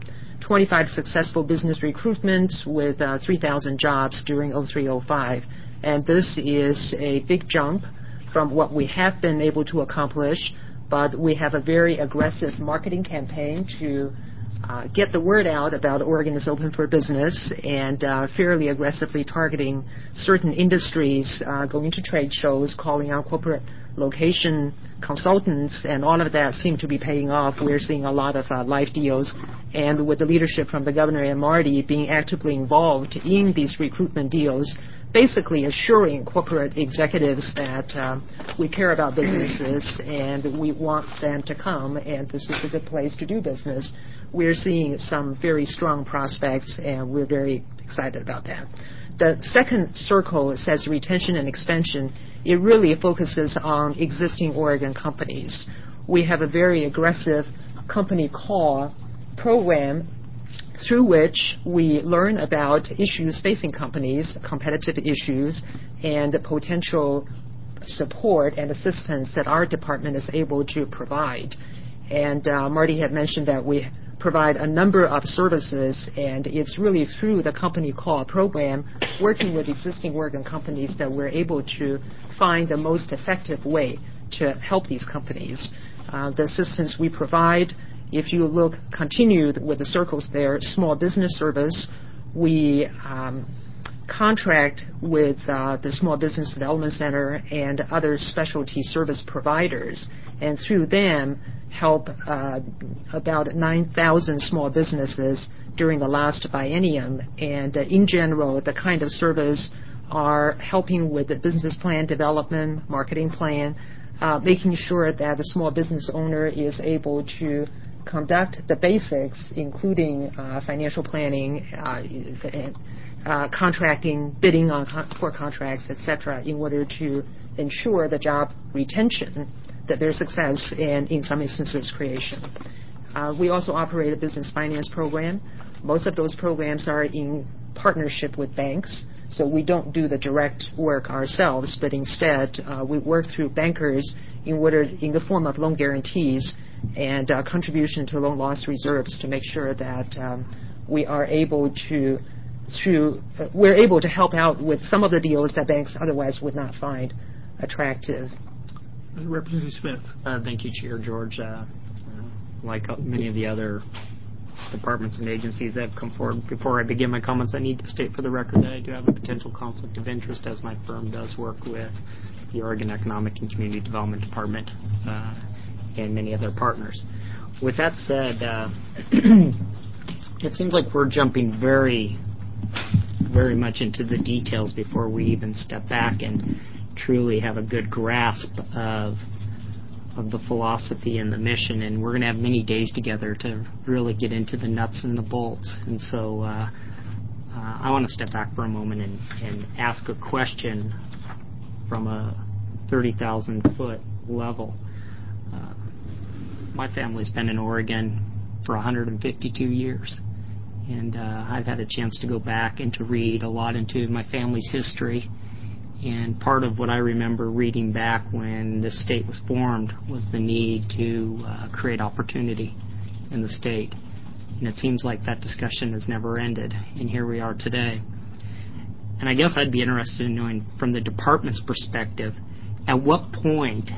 25 successful business recruitments with 3,000 jobs during 03-05. And this is a big jump from what we have been able to accomplish, but we have a very aggressive marketing campaign to get the word out about Oregon is open for business, and fairly aggressively targeting certain industries, going to trade shows, calling out corporate location consultants, and all of that seem to be paying off. We're seeing a lot of live deals, and with the leadership from the governor and Marty being actively involved in these recruitment deals, basically assuring corporate executives that we care about businesses and we want them to come, and this is a good place to do business. We're seeing some very strong prospects, and we're very excited about that. The second circle says retention and expansion. It really focuses on existing Oregon companies. We have a very aggressive company call program through which we learn about issues facing companies, competitive issues, and the potential support and assistance that our department is able to provide. And Marty had mentioned that we provide a number of services, and it's really through the company call program, working with existing Oregon companies, that we're able to find the most effective way to help these companies. The assistance we provide, if you look continued with the circles there, small business service, we contract with the Small Business Development Center and other specialty service providers, and through them help about 9,000 small businesses during the last biennium. And in general, the kind of service are helping with the business plan development, marketing plan, making sure that the small business owner is able to conduct the basics, including financial planning, contracting, bidding for contracts, etc., in order to ensure the job retention, that their success, and in some instances creation. We also operate a business finance program. Most of those programs are in partnership with banks, so we don't do the direct work ourselves, but instead we work through bankers in the form of loan guarantees and contribution to loan loss reserves to make sure that we're able to help out with some of the deals that banks otherwise would not find attractive. Representative Smith. Thank you, Chair George. Like many of the other departments and agencies that have come forward, before I begin my comments, I need to state for the record that I do have a potential conflict of interest, as my firm does work with the Oregon Economic and Community Development Department and many other partners. With that said, it seems like we're jumping very, very much into the details before we even step back and truly have a good grasp of the philosophy and the mission, and we're going to have many days together to really get into the nuts and the bolts. And so I want to step back for a moment and ask a question from a 30,000-foot level. My family's been in Oregon for 152 years, and I've had a chance to go back and to read a lot into my family's history. And part of what I remember reading back when this state was formed was the need to create opportunity in the state. And it seems like that discussion has never ended, and here we are today. And I guess I'd be interested in knowing, from the department's perspective, at what point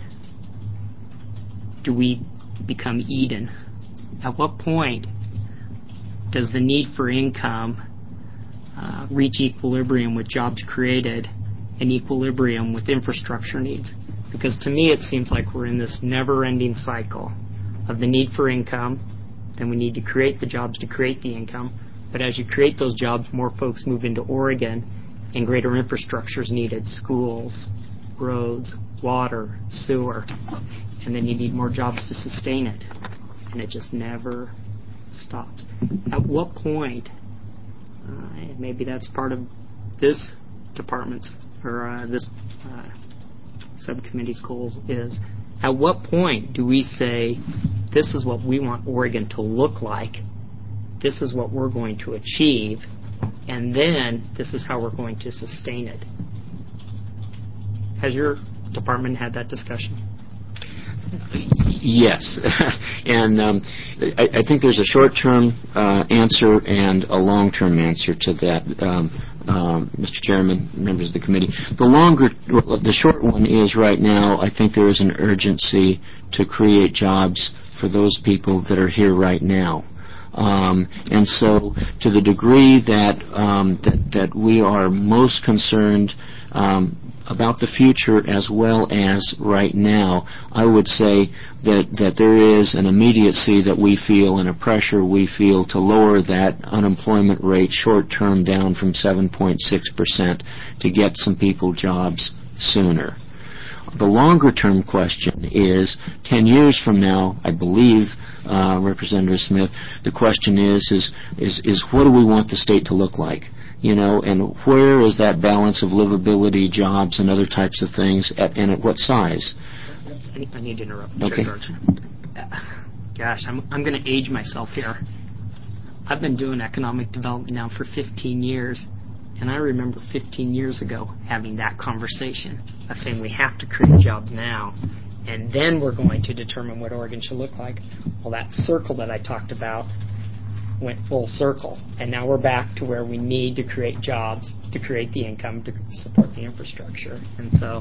do we become Eden? At what point does the need for income reach equilibrium with jobs created and equilibrium with infrastructure needs? Because to me it seems like we're in this never-ending cycle of the need for income, then we need to create the jobs to create the income, but as you create those jobs, more folks move into Oregon and greater infrastructure is needed: schools, roads, water, sewer, and then you need more jobs to sustain it, and it just never stops. At what point, maybe that's part of this department's or this subcommittee's goals, is at what point do we say, this is what we want Oregon to look like, this is what we're going to achieve, and then this is how we're going to sustain it? Has your department had that discussion? Yes, and I think there's a short-term answer and a long-term answer to that, Mr. Chairman, members of the committee. The short one is, right now, I think there is an urgency to create jobs for those people that are here right now. And so, to the degree that we are most concerned about the future as well as right now, I would say that there is an immediacy that we feel and a pressure we feel to lower that unemployment rate short-term down from 7.6% to get some people jobs sooner. The longer-term question is, 10 years from now, I believe, Representative Smith, the question is what do we want the state to look like? You know, and where is that balance of livability, jobs, and other types of things, and at what size? I need to interrupt. Okay. Gosh, I'm going to age myself here. I've been doing economic development now for 15 years, and I remember 15 years ago having that conversation of saying we have to create jobs now, and then we're going to determine what Oregon should look like. Well, that circle that I talked about went full circle, and now we're back to where we need to create jobs to create the income to support the infrastructure. And so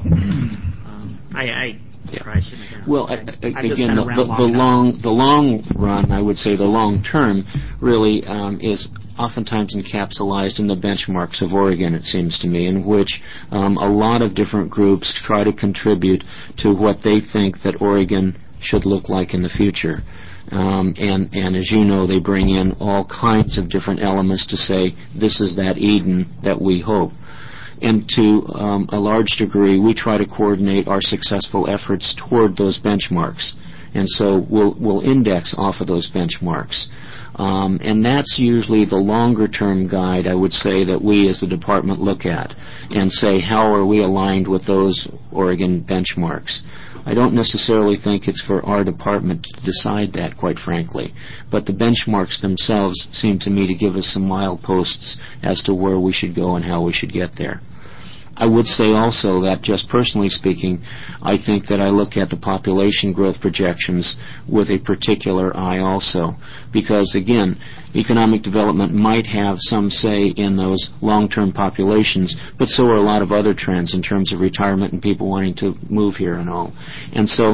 I probably shouldn't have. Well, again, the long run, I would say the long term, really is oftentimes encapsulated in the benchmarks of Oregon, it seems to me, in which a lot of different groups try to contribute to what they think that Oregon should look like in the future. And as you know, they bring in all kinds of different elements to say, this is that Eden that we hope. And to a large degree, we try to coordinate our successful efforts toward those benchmarks. and so we'll index off of those benchmarks. And that's usually the longer-term guide, I would say, that we as the department look at and say, how are we aligned with those Oregon benchmarks? I don't necessarily think it's for our department to decide that, quite frankly, but the benchmarks themselves seem to me to give us some mileposts as to where we should go and how we should get there. I would say also that, just personally speaking, I think that I look at the population growth projections with a particular eye also, because, again, economic development might have some say in those long-term populations, but so are a lot of other trends in terms of retirement and people wanting to move here and all. And so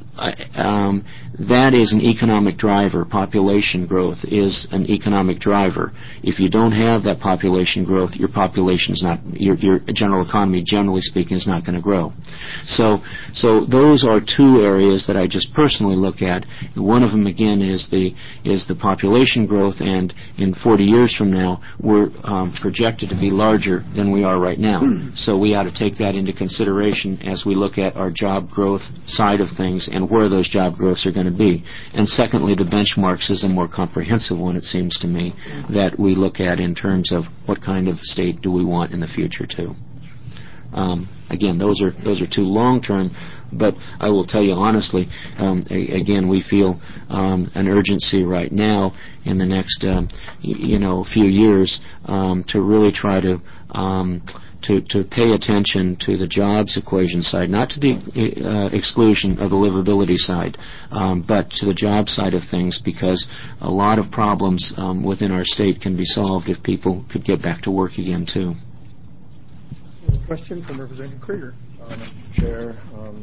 that is an economic driver. Population growth is an economic driver. If you don't have that population growth, your population is not, your general economy, generally speaking, is not going to grow. So those are two areas that I just personally look at. One of them, again, is the population growth, and in 40 years from now, we're projected to be larger than we are right now. So we ought to take that into consideration as we look at our job growth side of things and where those job growths are going to be. And secondly, the benchmarks is a more comprehensive one, it seems to me, that we look at in terms of what kind of state do we want in the future, too. Again, those are two long-term, but I will tell you honestly, again, we feel an urgency right now in the next few years to really try to pay attention to the jobs equation side, not to the exclusion of the livability side, but to the job side of things, because a lot of problems within our state can be solved if people could get back to work again, too. Question from Representative Krieger. Chair,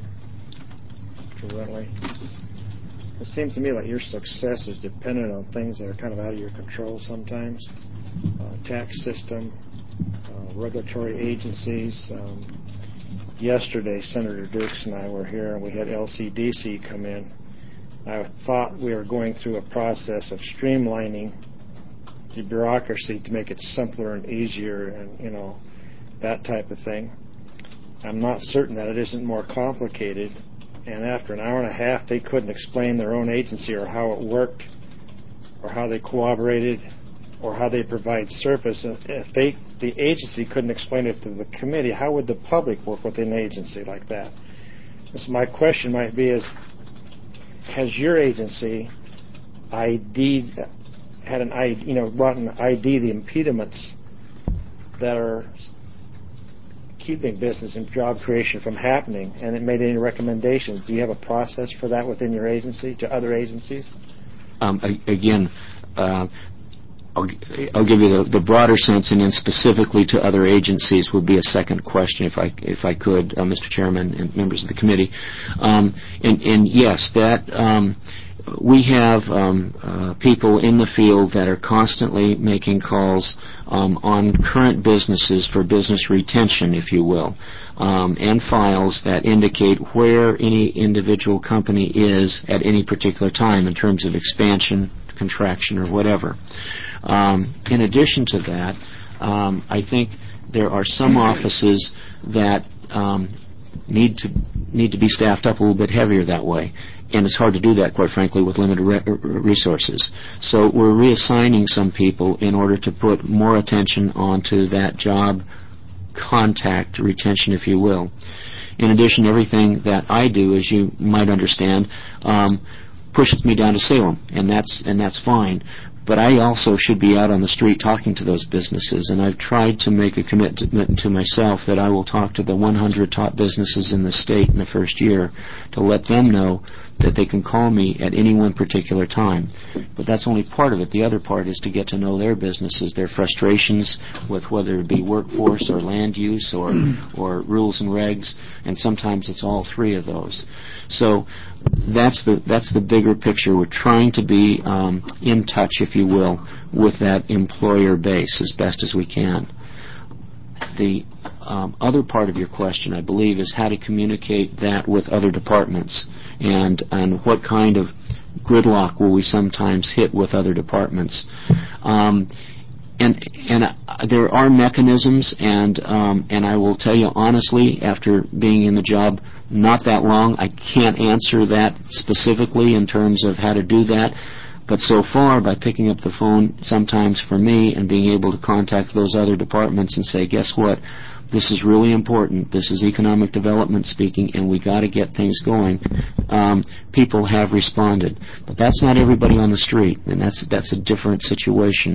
Mr. Bentley. It seems to me like your success is dependent on things that are kind of out of your control sometimes. Tax system, regulatory agencies. Yesterday, Senator Dukes and I were here, and we had LCDC come in. I thought we were going through a process of streamlining the bureaucracy to make it simpler and easier, and that type of thing. I'm not certain that it isn't more complicated, and after an hour and a half they couldn't explain their own agency or how it worked or how they cooperated or how they provide service. If the agency couldn't explain it to the committee, how would the public work with an agency like that? So my question might be is, has your agency brought an ID the impediments that are keeping business and job creation from happening, and it made any recommendations? Do you have a process for that within your agency to other agencies? Again, I'll give you the broader sense, and then specifically to other agencies would be a second question, if I could, Mr. Chairman and members of the committee. And yes, that we have people in the field that are constantly making calls on current businesses for business retention, if you will, and files that indicate where any individual company is at any particular time in terms of expansion, contraction, or whatever. In addition to that, I think there are some offices that need to be staffed up a little bit heavier that way. And it's hard to do that, quite frankly, with limited resources. So we're reassigning some people in order to put more attention onto that job contact retention, if you will. In addition, everything that I do, as you might understand, pushes me down to Salem, and that's fine. But I also should be out on the street talking to those businesses, and I've tried to make a commitment to myself that I will talk to the 100 top businesses in the state in the first year to let them know that they can call me at any one particular time. But that's only part of it. The other part is to get to know their businesses, their frustrations with whether it be workforce or land use or rules and regs, and sometimes it's all three of those. So that's the bigger picture. We're trying to be in touch, if you will, with that employer base as best as we can. The other part of your question, I believe, is how to communicate that with other departments and what kind of gridlock will we sometimes hit with other departments. there are mechanisms, and I will tell you honestly, after being in the job not that long, I can't answer that specifically in terms of how to do that. But so far, by picking up the phone sometimes for me and being able to contact those other departments and say, guess what, this is really important, this is economic development speaking, and we got to get things going, people have responded. But that's not everybody on the street, and that's a different situation.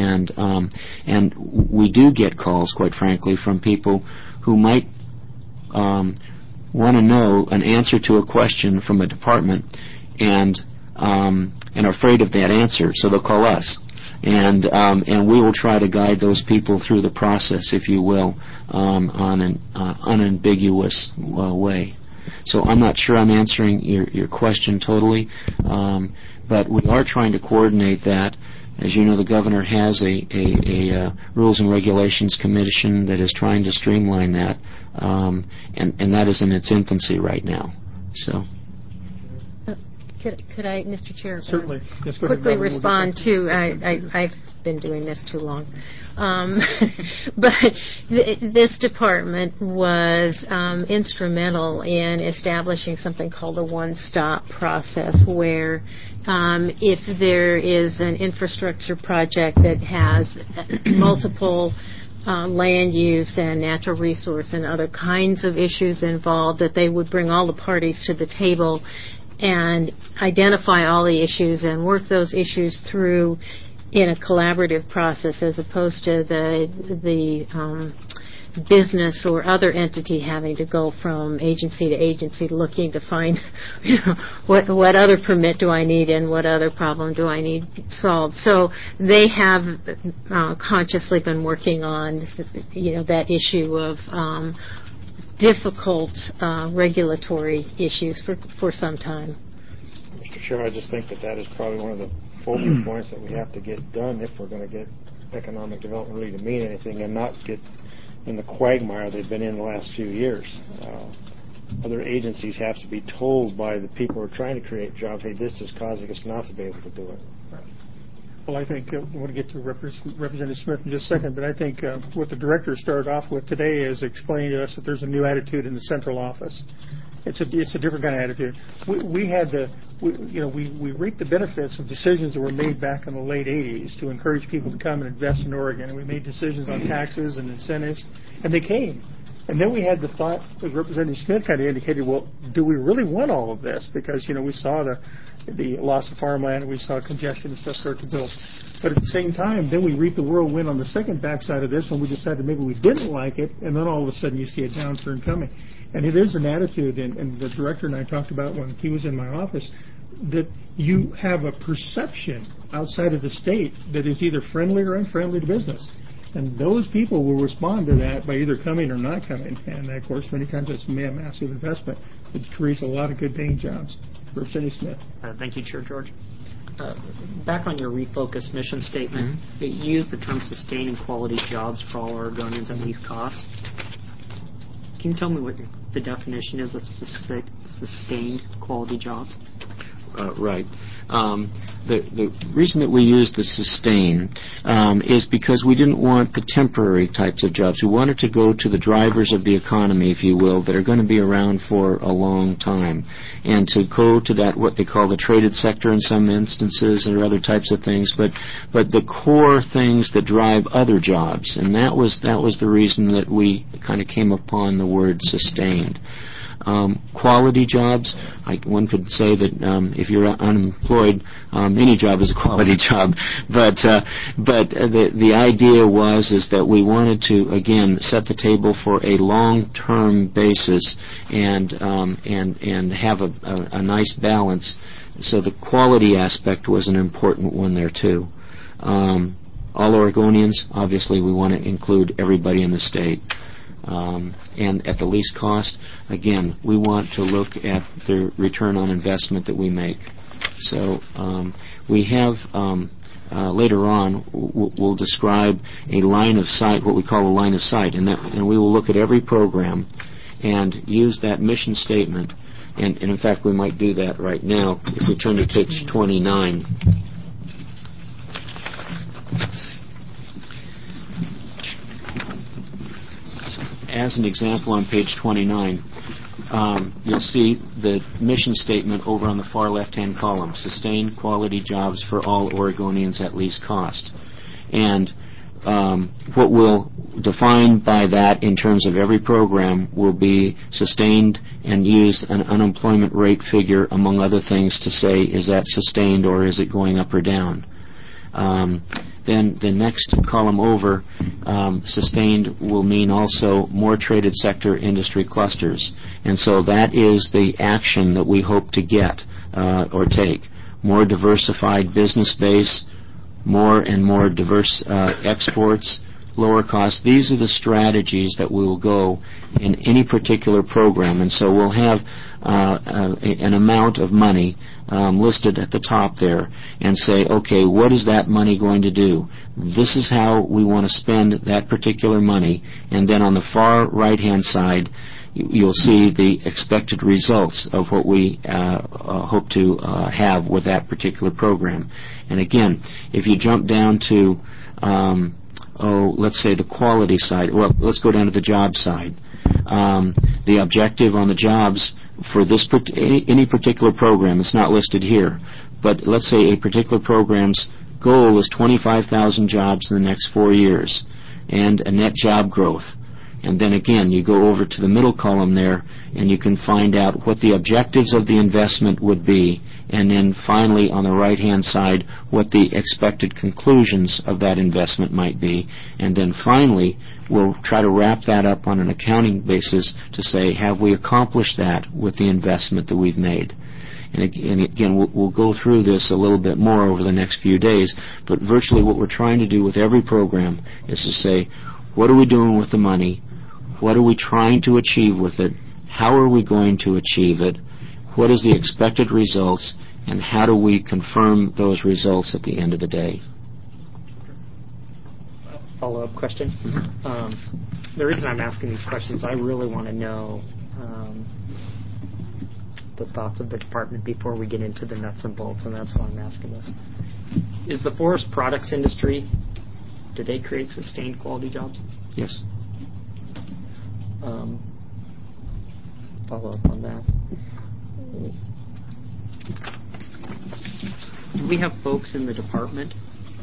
And we do get calls, quite frankly, from people who might want to know an answer to a question from a department, and are afraid of that answer, so they'll call us. And we will try to guide those people through the process, if you will, on an unambiguous way. So I'm not sure I'm answering your question totally, but we are trying to coordinate that. As you know, the governor has a Rules and Regulations Commission that is trying to streamline that, and that is in its infancy right now. So. Could I, Mr. Chair, Certainly. Yes, go ahead, quickly Robin. respond to, I've been doing this too long. But this department was instrumental in establishing something called a one-stop process, where if there is an infrastructure project that has multiple land use and natural resource and other kinds of issues involved, that they would bring all the parties to the table and identify all the issues and work those issues through in a collaborative process, as opposed to the business or other entity having to go from agency to agency looking to find, what other permit do I need and what other problem do I need solved. So they have consciously been working on, that issue of difficult regulatory issues for some time. Mr. Chair, I just think that is probably one of the focal points that we have to get done if we're going to get economic development really to mean anything and not get in the quagmire they've been in the last few years. Other agencies have to be told by the people who are trying to create jobs, hey, this is causing us not to be able to do it. Well, I think I want to get to Representative Smith in just a second, but I think what the director started off with today is explaining to us that there's a new attitude in the central office. It's a different kind of attitude. We reaped the benefits of decisions that were made back in the late 80s to encourage people to come and invest in Oregon, and we made decisions on taxes and incentives, and they came. And then we had the thought, as Representative Smith kind of indicated, well, do we really want all of this? Because, we saw the loss of farmland, and we saw congestion and stuff start to build. But at the same time, then we reaped the whirlwind on the second backside of this when we decided maybe we didn't like it, and then all of a sudden you see a downturn coming. And it is an attitude, and the director and I talked about when he was in my office, that you have a perception outside of the state that is either friendly or unfriendly to business. And those people will respond to that by either coming or not coming. And, of course, many times it's a massive investment. It creates a lot of good paying jobs. Representative Smith. Thank you, Chair George. Back on your refocused mission statement, you used the term sustaining quality jobs for all Oregonians at least cost. Can you tell me what the definition is of sustained quality jobs? Right. The reason that we used the sustain is because we didn't want the temporary types of jobs. We wanted to go to the drivers of the economy, if you will, that are going to be around for a long time, and to go to that, what they call the traded sector in some instances, or other types of things, but the core things that drive other jobs, and that was the reason that we kind of came upon the word sustained. Quality jobs, one could say that if you're unemployed, any job is a quality job. But the idea is that we wanted to, again, set the table for a long-term basis and have a nice balance. So the quality aspect was an important one there too. All Oregonians, obviously, we want to include everybody in the state. And at the least cost, again, we want to look at the return on investment that we make. So we have, later on, we'll describe a line of sight, what we call a line of sight, and we will look at every program and use that mission statement. And in fact, we might do that right now if we turn to page 29. as an example, on page 29, you'll see the mission statement over on the far left-hand column: sustain quality jobs for all Oregonians at least cost. And what we'll define by that in terms of every program will be sustained and use an unemployment rate figure, among other things, to say, is that sustained or is it going up or down? Then the next column over, sustained will mean also more traded sector industry clusters. And so that is the action that we hope to get or take. More diversified business base, more and more diverse exports, lower costs. These are the strategies that we will go in any particular program. And so we'll have an amount of money listed at the top there and say, okay, what is that money going to do? This is how we want to spend that particular money. And then on the far right-hand side, you'll see the expected results of what we hope to have with that particular program. And again, if you jump down to, let's say the quality side, well, let's go down to the job side. The objective on the jobs for this any particular program, it's not listed here, but let's say a particular program's goal is 25,000 jobs in the next 4 years and a net job growth. And then again, you go over to the middle column there, and you can find out what the objectives of the investment would be, and then finally on the right-hand side, what the expected conclusions of that investment might be. And then finally, we'll try to wrap that up on an accounting basis to say, have we accomplished that with the investment that we've made? And again, we'll go through this a little bit more over the next few days, but virtually what we're trying to do with every program is to say, what are we doing with the money? What are we trying to achieve with it? How are we going to achieve it? What is the expected results? And how do we confirm those results at the end of the day? Follow-up question. The reason I'm asking these questions, I really want to know the thoughts of the department before we get into the nuts and bolts, and that's why I'm asking this. Is the forest products industry, do they create sustained quality jobs? Yes. Follow up on that. Do we have folks in the department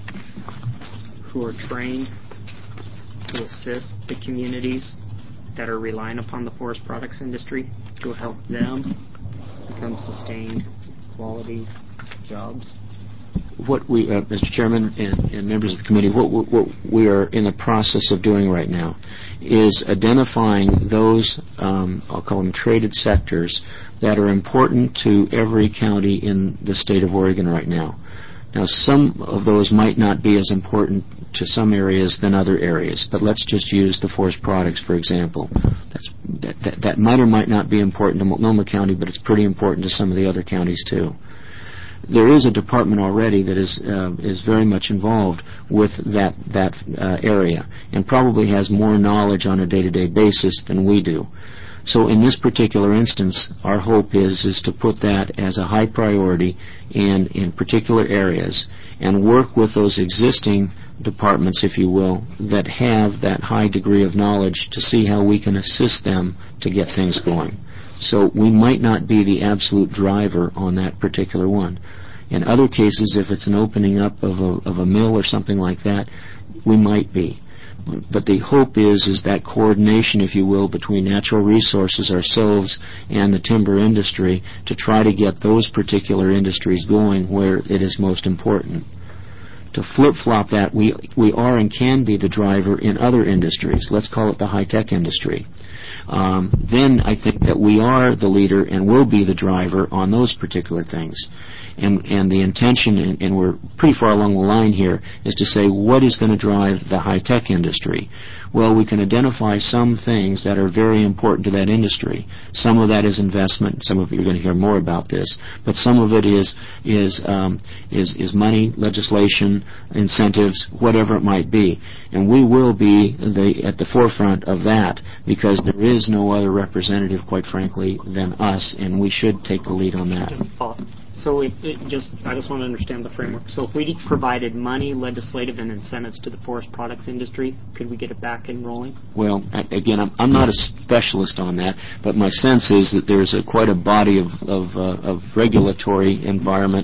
who are trained to assist the communities that are relying upon the forest products industry to help them become sustained quality jobs? What we, Mr. Chairman and members of the committee, what we are in the process of doing right now is identifying those, I'll call them traded sectors, that are important to every county in the state of Oregon right now. Now, some of those might not be as important to some areas than other areas, but let's just use the forest products, for example. That might or might not be important to Multnomah County, but it's pretty important to some of the other counties, too. There is a department already that is very much involved with that area and probably has more knowledge on a day-to-day basis than we do. So in this particular instance, our hope is to put that as a high priority in particular areas and work with those existing departments, if you will, that have that high degree of knowledge to see how we can assist them to get things going. So we might not be the absolute driver on that particular one. In other cases, if it's an opening up of a mill or something like that, we might be. But the hope is that coordination, if you will, between natural resources, ourselves, and the timber industry to try to get those particular industries going where it is most important. To flip-flop that, we are and can be the driver in other industries. Let's call it the high-tech industry. Then I think that we are the leader and will be the driver on those particular things. And the intention, and we're pretty far along the line here, is to say what is going to drive the high-tech industry. Well, we can identify some things that are very important to that industry. Some of that is investment. Some of it, you're going to hear more about this. But some of it is money, legislation, incentives, whatever it might be. And we will be at the forefront of that because there is no other representative, quite frankly, than us, and we should take the lead on that. So I just want to understand the framework. So if we provided money, legislative, and incentives to the forest products industry, could we get it back and rolling? Well, again, I'm not a specialist on that, but my sense is that there's quite a body of regulatory environment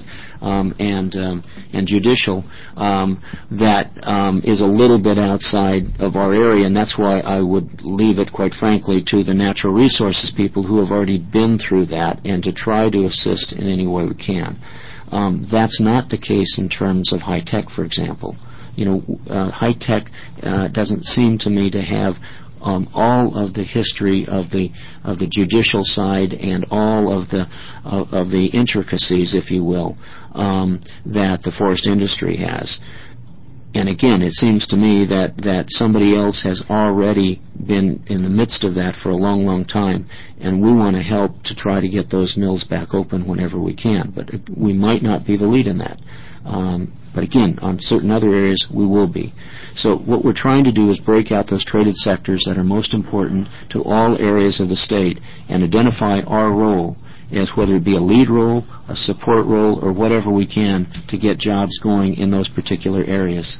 and judicial that is a little bit outside of our area, and that's why I would leave it, quite frankly, to the natural resources people who have already been through that and to try to assist in any way we can. That's not the case in terms of high tech, for example. High tech doesn't seem to me to have all of the history of the judicial side and all of the intricacies, if you will, that the forest industry has. And again, it seems to me that somebody else has already been in the midst of that for a long, long time, and we want to help to try to get those mills back open whenever we can. But we might not be the lead in that. But again, on certain other areas, we will be. So what we're trying to do is break out those traded sectors that are most important to all areas of the state and identify our role as whether it be a lead role, a support role, or whatever we can to get jobs going in those particular areas.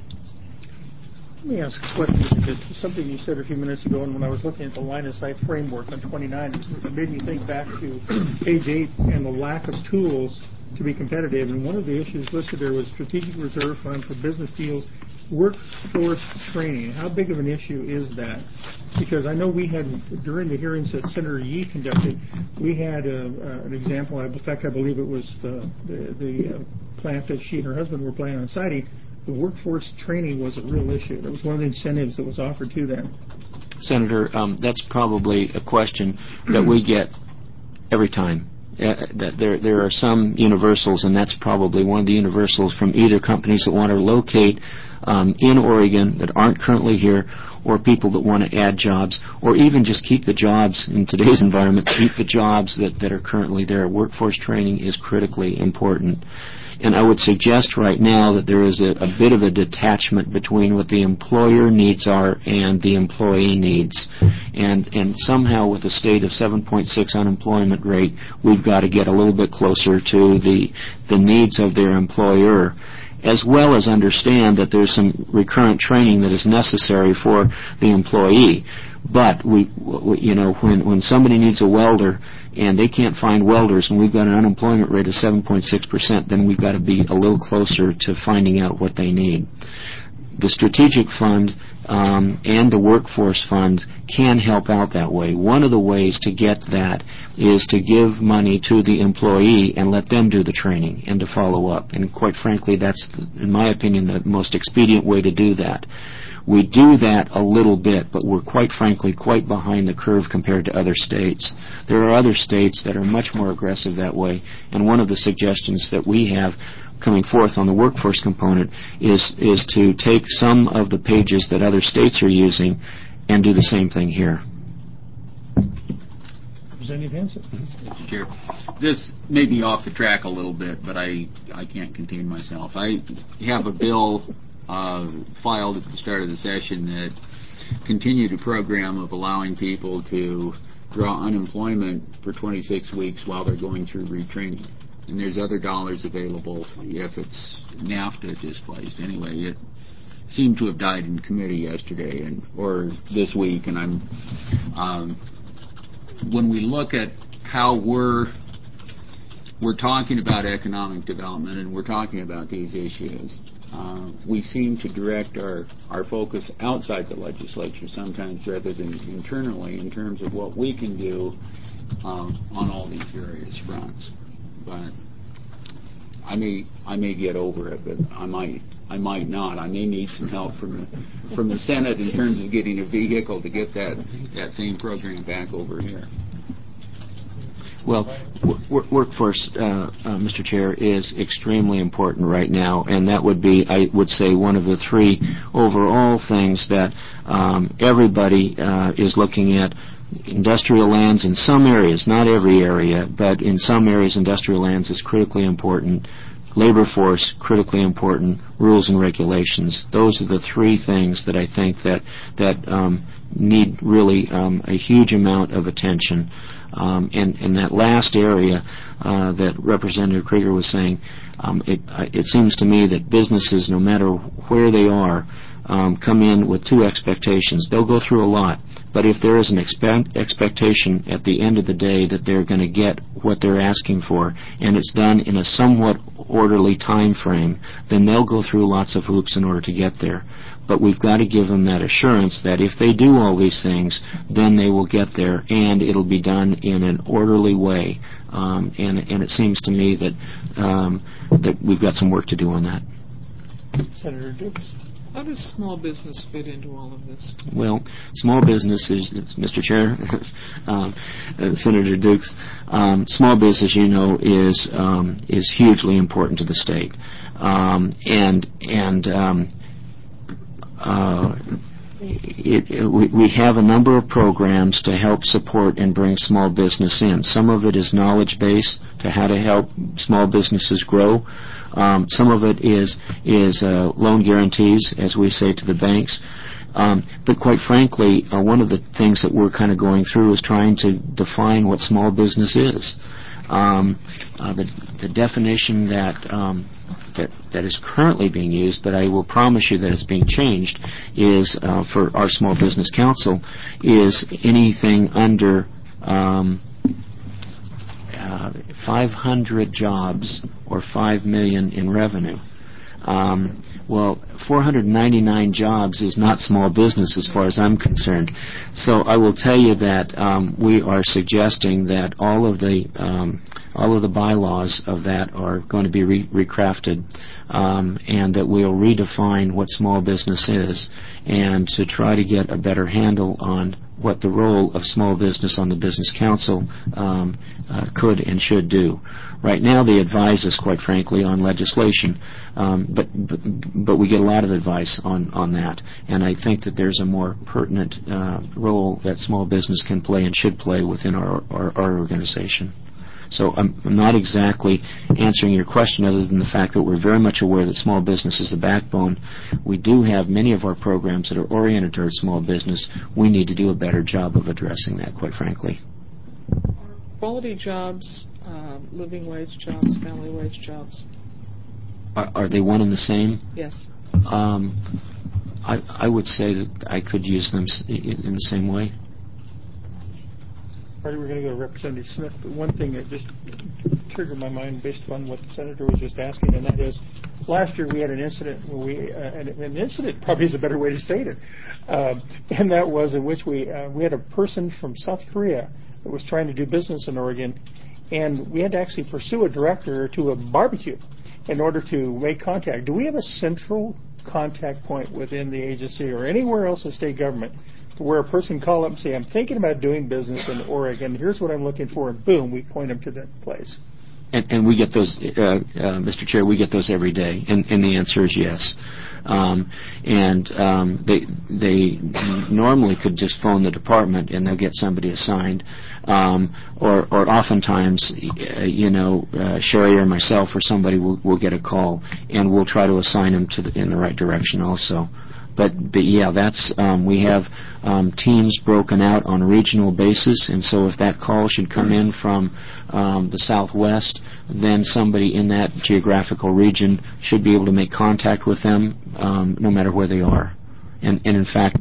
Let me ask a question. It's something you said a few minutes ago, and when I was looking at the line of sight framework on 29, it made me think back to page 8 and the lack of tools to be competitive. And one of the issues listed there was strategic reserve fund for business deals, workforce training. How big of an issue is that? Because I know we had, during the hearings that Senator Yee conducted, we had an example. In fact, I believe it was the plant that she and her husband were planning on siting. The workforce training was a real issue. That was one of the incentives that was offered to them. Senator, that's probably a question that we get every time. That there are some universals, and that's probably one of the universals from either companies that want to locate in Oregon that aren't currently here, or people that want to add jobs, or even just keep the jobs in today's environment, keep the jobs that are currently there. Workforce training is critically important. And I would suggest right now that there is a bit of a detachment between what the employer needs are and the employee needs. And somehow with a state of 7.6 unemployment rate, we've got to get a little bit closer to the needs of their employer, as well as understand that there's some recurrent training that is necessary for the employee. But when somebody needs a welder and they can't find welders, and we've got an unemployment rate of 7.6%, then we've got to be a little closer to finding out what they need. The strategic fund and the workforce fund can help out that way. One of the ways to get that is to give money to the employee and let them do the training and to follow up. And quite frankly, that's, in my opinion, the most expedient way to do that. We do that a little bit, but we're quite frankly quite behind the curve compared to other states. There are other states that are much more aggressive that way, and one of the suggestions that we have coming forth on the workforce component is to take some of the pages that other states are using and do the same thing here. Representative Hanson. Mr. Chair, this may be off the track a little bit, but I can't contain myself. I have a bill filed at the start of the session that continued a program of allowing people to draw unemployment for 26 weeks while they're going through retraining. And there's other dollars available if it's NAFTA displaced. Anyway, it seemed to have died in committee yesterday or this week. And when we look at how we're talking about economic development and we're talking about these issues, we seem to direct our focus outside the legislature sometimes rather than internally in terms of what we can do on all these various fronts. But I may get over it, but I might not. I may need some help from the Senate in terms of getting a vehicle to get that same program back over here. Well, workforce, Mr. Chair, is extremely important right now, and that would be, I would say, one of the three overall things that everybody is looking at. Industrial lands in some areas, not every area, but in some areas industrial lands is critically important. labor force, critically important, rules and regulations. Those are the three things that I think that need really a huge amount of attention. And that last area that Representative Krieger was saying, it seems to me that businesses, no matter where they are, come in with two expectations. They'll go through a lot, but if there is an expectation at the end of the day that they're going to get what they're asking for, and it's done in a somewhat orderly time frame, then they'll go through lots of hoops in order to get there. But we've got to give them that assurance that if they do all these things, then they will get there, and it'll be done in an orderly way. And it seems to me that we've got some work to do on that. Senator Dukes. How does small business fit into all of this? Well, small business is, Mr. Chair, Senator Dukes, small business, you know, is hugely important to the state. We have a number of programs to help support and bring small business in. Some of it is knowledge-based to how to help small businesses grow. Some of it is loan guarantees, as we say to the banks. But quite frankly, one of the things that we're kind of going through is trying to define what small business is. The definition that is currently being used, but I will promise you that it's being changed, is for our Small Business Council, is anything under 500 jobs or $5 million in revenue. Well, 499 jobs is not small business as far as I'm concerned. So I will tell you that we are suggesting that all of the bylaws of that are going to be recrafted, and that we'll redefine what small business is, and to try to get a better handle on what the role of small business on the Business Council could and should do. Right now they advise us, quite frankly, on legislation, but we get a lot of advice on that, and I think that there's a more pertinent role that small business can play and should play within our organization. So I'm not exactly answering your question other than the fact that we're very much aware that small business is the backbone. We do have many of our programs that are oriented towards small business. We need to do a better job of addressing that, quite frankly. Are quality jobs, living wage jobs, family wage jobs? Are they one and the same? Yes. I would say that I could use them in the same way. We're going to go to Representative Smith, but one thing that just triggered my mind based upon what the Senator was just asking, and that is, last year we had an incident where an incident probably is a better way to state it, and that was in which we had a person from South Korea that was trying to do business in Oregon, and we had to actually pursue a director to a barbecue in order to make contact. Do we have a central contact point within the agency or anywhere else in state government where a person call up and say, I'm thinking about doing business in Oregon, here's what I'm looking for, and boom, we point them to that place? And we get those, Mr. Chair, we get those every day, and the answer is yes. They normally could just phone the department and they'll get somebody assigned, or oftentimes, Sherry or myself or somebody will get a call, and we'll try to assign them in the right direction also. But yeah, that's we have teams broken out on a regional basis, and so if that call should come in from the Southwest, then somebody in that geographical region should be able to make contact with them no matter where they are. And in fact,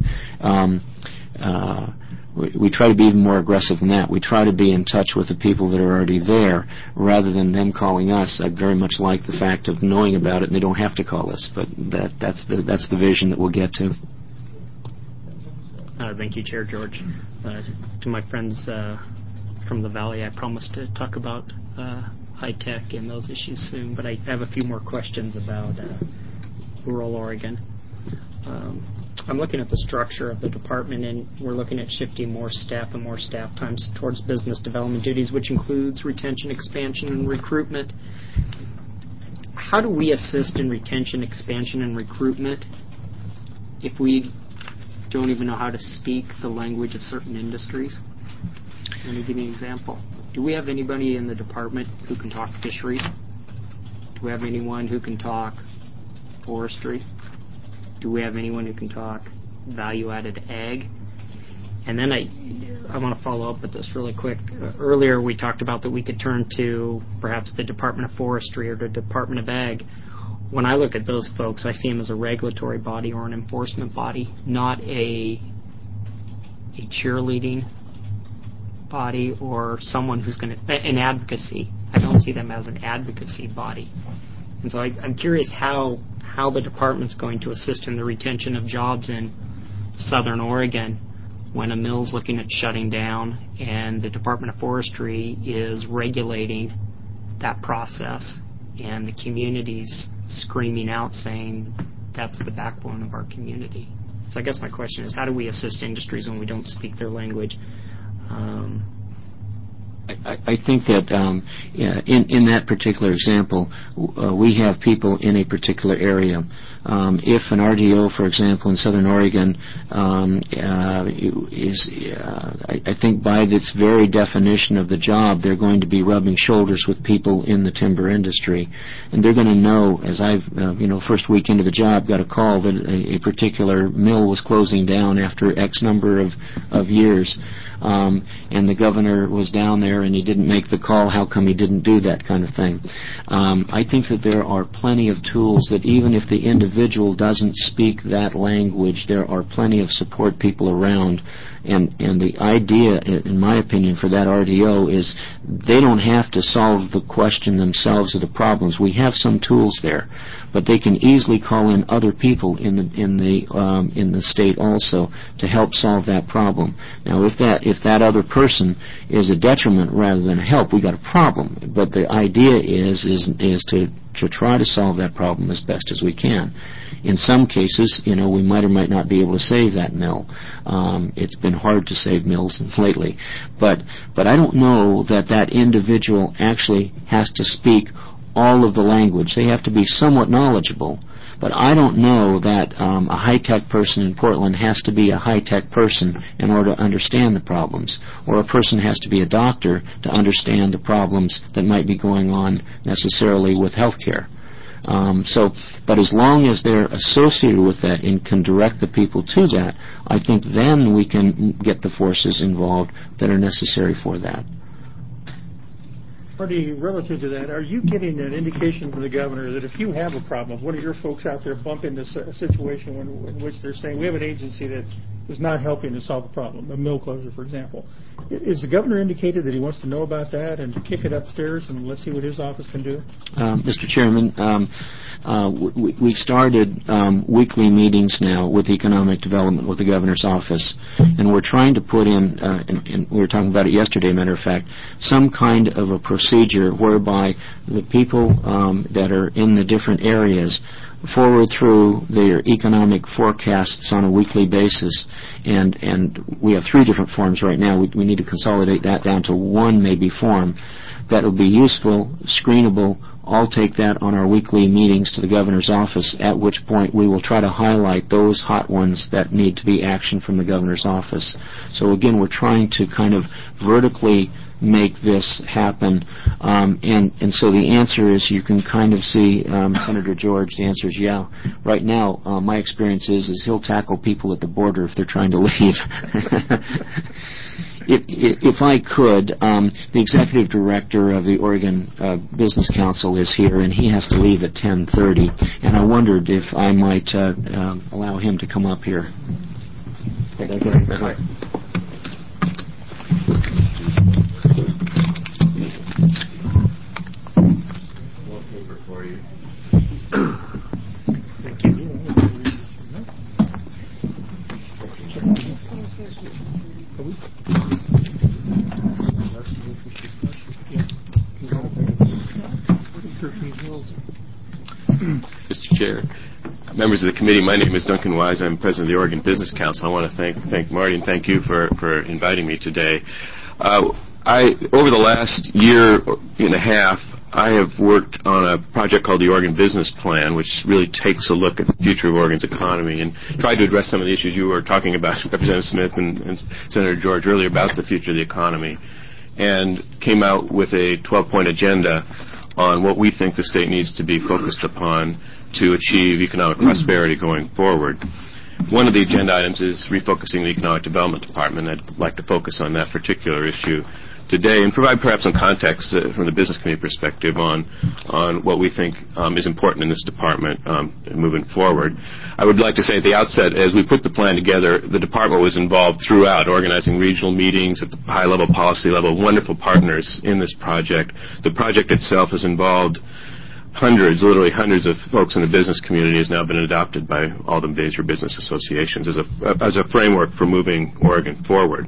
we try to be even more aggressive than that. We try to be in touch with the people that are already there rather than them calling us. I very much like the fact of knowing about it and they don't have to call us, but that's the vision that we'll get to. Thank you, Chair George. To my friends from the Valley, I promised to talk about high tech and those issues soon, but I have a few more questions about rural Oregon. I'm looking at the structure of the department, and we're looking at shifting more staff and more staff times towards business development duties, which includes retention, expansion, and recruitment. How do we assist in retention, expansion, and recruitment if we don't even know how to speak the language of certain industries? Let me give you an example. Do we have anybody in the department who can talk fisheries? Do we have anyone who can talk forestry? Do we have anyone who can talk value-added ag? And then I want to follow up with this really quick. Earlier we talked about that we could turn to perhaps the Department of Forestry or the Department of Ag. When I look at those folks, I see them as a regulatory body or an enforcement body, not a cheerleading body or someone who's going to, an advocacy. I don't see them as an advocacy body. And so I'm curious how the department's going to assist in the retention of jobs in Southern Oregon when a mill's looking at shutting down and the Department of Forestry is regulating that process and the community's screaming out saying that's the backbone of our community. So I guess my question is, how do we assist industries when we don't speak their language? I think that in that particular example, we have people in a particular area. If an RDO, for example, in Southern Oregon is, I think by its very definition of the job, they're going to be rubbing shoulders with people in the timber industry, and they're going to know. As I've, first week into the job, got a call that a particular mill was closing down after X number of years. And the governor was down there and he didn't make the call. How come he didn't do that kind of thing? I think that there are plenty of tools that even if the individual doesn't speak that language, there are plenty of support people around. And the idea, in my opinion, for that RDO is they don't have to solve the question themselves or the problems. We have some tools there, but they can easily call in other people in the state also to help solve that problem. Now, if that other person is a detriment rather than a help, we got a problem. But the idea is to try to solve that problem as best as we can. In some cases, we might or might not be able to save that mill. It's been hard to save mills lately. But I don't know that individual actually has to speak all of the language. They have to be somewhat knowledgeable. But I don't know that a high-tech person in Portland has to be a high-tech person in order to understand the problems, or a person has to be a doctor to understand the problems that might be going on necessarily with health care. But as long as they're associated with that and can direct the people to that, I think then we can get the forces involved that are necessary for that. Marty, relative to that, are you getting an indication from the governor that if you have a problem, one of your folks out there bump into a situation in which they're saying, we have an agency that is not helping to solve a problem, a mill closure, for example. Is the governor indicated that he wants to know about that and kick it upstairs and let's see what his office can do? Mr. Chairman, we've started weekly meetings now with economic development with the governor's office, and we're trying to put in, and we were talking about it yesterday, matter of fact, some kind of a procedure whereby the people that are in the different areas forward through their economic forecasts on a weekly basis, and we have 3 different forms right now. We need to consolidate that down to 1 maybe form that will be useful, screenable. I'll take that on our weekly meetings to the governor's office, at which point we will try to highlight those hot ones that need to be action from the governor's office. So again, we're trying to kind of vertically make this happen. And so the answer is, you can kind of see, Senator George, the answer is yeah. Right now, my experience is he'll tackle people at the border if they're trying to leave. If I could, the executive director of the Oregon Business Council is here, and he has to leave at 10:30, and I wondered if I might allow him to come up here. Paper for you. Thank you. Mr. Chair, members of the committee, my name is Duncan Wise. I'm president of the Oregon Business Council. I want to thank Marty and thank you for inviting me today. Over the last year and a half, I have worked on a project called the Oregon Business Plan, which really takes a look at the future of Oregon's economy and tried to address some of the issues you were talking about, Representative Smith and Senator George, earlier about the future of the economy, and came out with a 12-point agenda on what we think the state needs to be focused upon to achieve economic prosperity going forward. One of the agenda items is refocusing the Economic Development Department. I'd like to focus on that particular issue today and provide perhaps some context from the business community perspective on what we think is important in this department moving forward. I would like to say at the outset, as we put the plan together, the department was involved throughout, organizing regional meetings at the high-level policy level, wonderful partners in this project. The project itself has involved literally hundreds of folks in the business community, has now been adopted by all the major business associations as a framework for moving Oregon forward.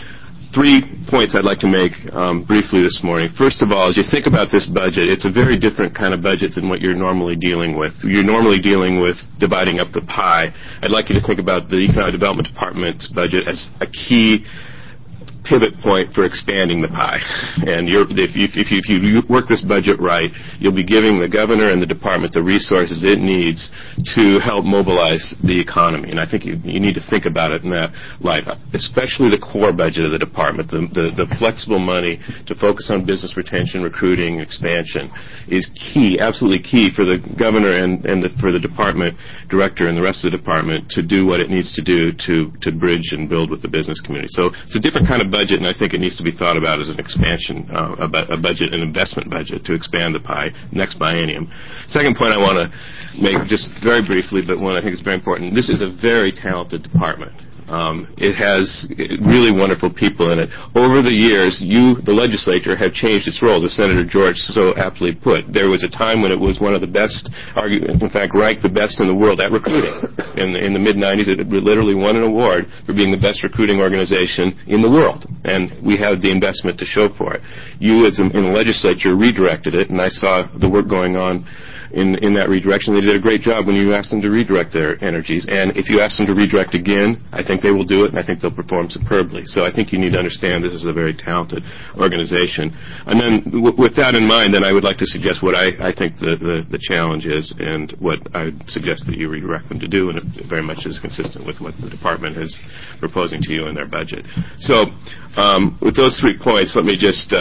3 points I'd like to make briefly this morning. First of all, as you think about this budget, it's a very different kind of budget than what you're normally dealing with. You're normally dealing with dividing up the pie. I'd like you to think about the Economic Development Department's budget as a key pivot point for expanding the pie. And if you work this budget right, you'll be giving the governor and the department the resources it needs to help mobilize the economy. And I think you need to think about it in that light, especially the core budget of the department, the flexible money to focus on business retention, recruiting, expansion is key, absolutely key for the governor and for the department director and the rest of the department to do what it needs to do to bridge and build with the business community. So it's a different kind of budget, and I think it needs to be thought about as an expansion, a budget, an investment budget to expand the pie next biennium. Second point I want to make just very briefly, but one I think is very important. This is a very talented department. It has really wonderful people in it. Over the years, the legislature, have changed its role, as Senator George so aptly put. There was a time when it was one of the best, in fact, ranked the best in the world at recruiting. In the mid-'90s, it literally won an award for being the best recruiting organization in the world. And we had the investment to show for it. You, in the legislature, redirected it, and I saw the work going on in that redirection. They did a great job when you asked them to redirect their energies. And if you ask them to redirect again, I think they will do it, and I think they'll perform superbly. So I think you need to understand this is a very talented organization. And then with that in mind, then I would like to suggest what I think the challenge is and what I would suggest that you redirect them to do, and it very much is consistent with what the department is proposing to you in their budget. So with those 3 points, let me just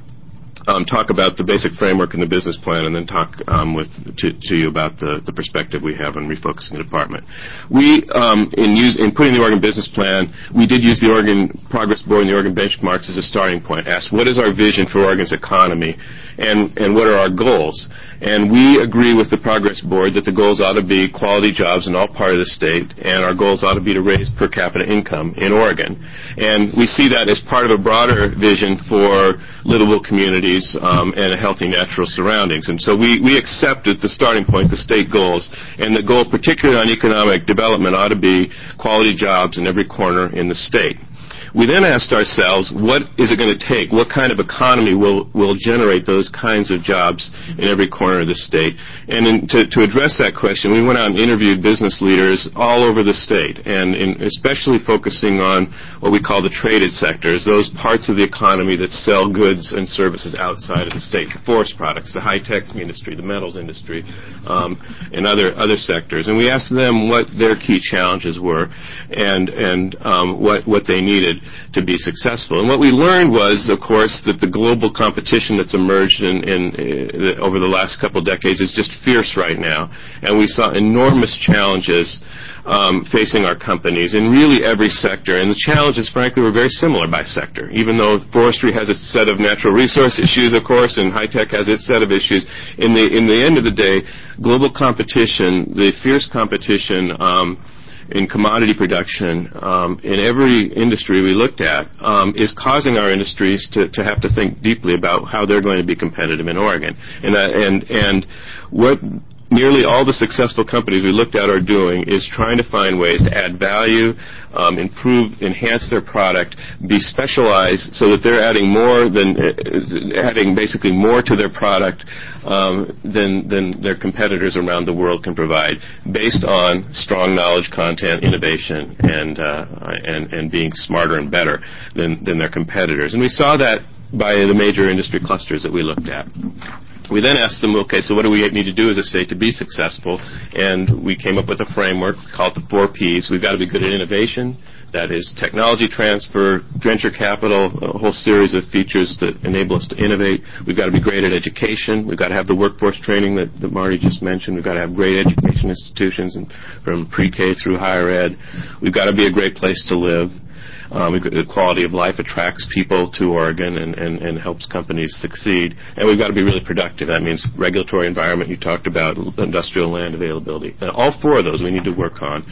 talk about the basic framework in the business plan, and then talk to you about the perspective we have on refocusing the department. We, in putting the Oregon Business Plan, we did use the Oregon Progress Board and the Oregon Benchmarks as a starting point. Asked, what is our vision for Oregon's economy, and what are our goals? And we agree with the Progress Board that the goals ought to be quality jobs in all part of the state, and our goals ought to be to raise per capita income in Oregon. And we see that as part of a broader vision for livable communities and healthy natural surroundings. And so we accept as the starting point the state goals, and the goal particularly on economic development ought to be quality jobs in every corner in the state. We then asked ourselves, what is it going to take? What kind of economy will generate those kinds of jobs in every corner of the state? And to address that question, we went out and interviewed business leaders all over the state, and especially focusing on what we call the traded sectors, those parts of the economy that sell goods and services outside of the state, the forest products, the high-tech industry, the metals industry, and other sectors. And we asked them what their key challenges were and what they needed to be successful. And what we learned was, of course, that the global competition that's emerged over the last couple decades is just fierce right now. And we saw enormous challenges facing our companies in really every sector. And the challenges, frankly, were very similar by sector. Even though forestry has its set of natural resource issues, of course, and high-tech has its set of issues, in the end of the day, global competition, the fierce competition in commodity production in every industry we looked at is causing our industries to have to think deeply about how they're going to be competitive in Oregon. And what nearly all the successful companies we looked at are doing is trying to find ways to add value, enhance their product, be specialized so that they're adding basically more to their product than their competitors around the world can provide, based on strong knowledge content, innovation, and being smarter and better than their competitors. And we saw that by the major industry clusters that we looked at. We then asked them, okay, so what do we need to do as a state to be successful? And we came up with a framework called the 4 Ps. We've got to be good at innovation, That is technology transfer, venture capital, a whole series of features that enable us to innovate. We've got to be great at education. We've got to have the workforce training that Marty just mentioned. We've got to have great education institutions from pre-K through higher ed. We've got to be a great place to live. The quality of life attracts people to Oregon and helps companies succeed. And we've got to be really productive. That means regulatory environment. You talked about industrial land availability. And all four of those we need to work on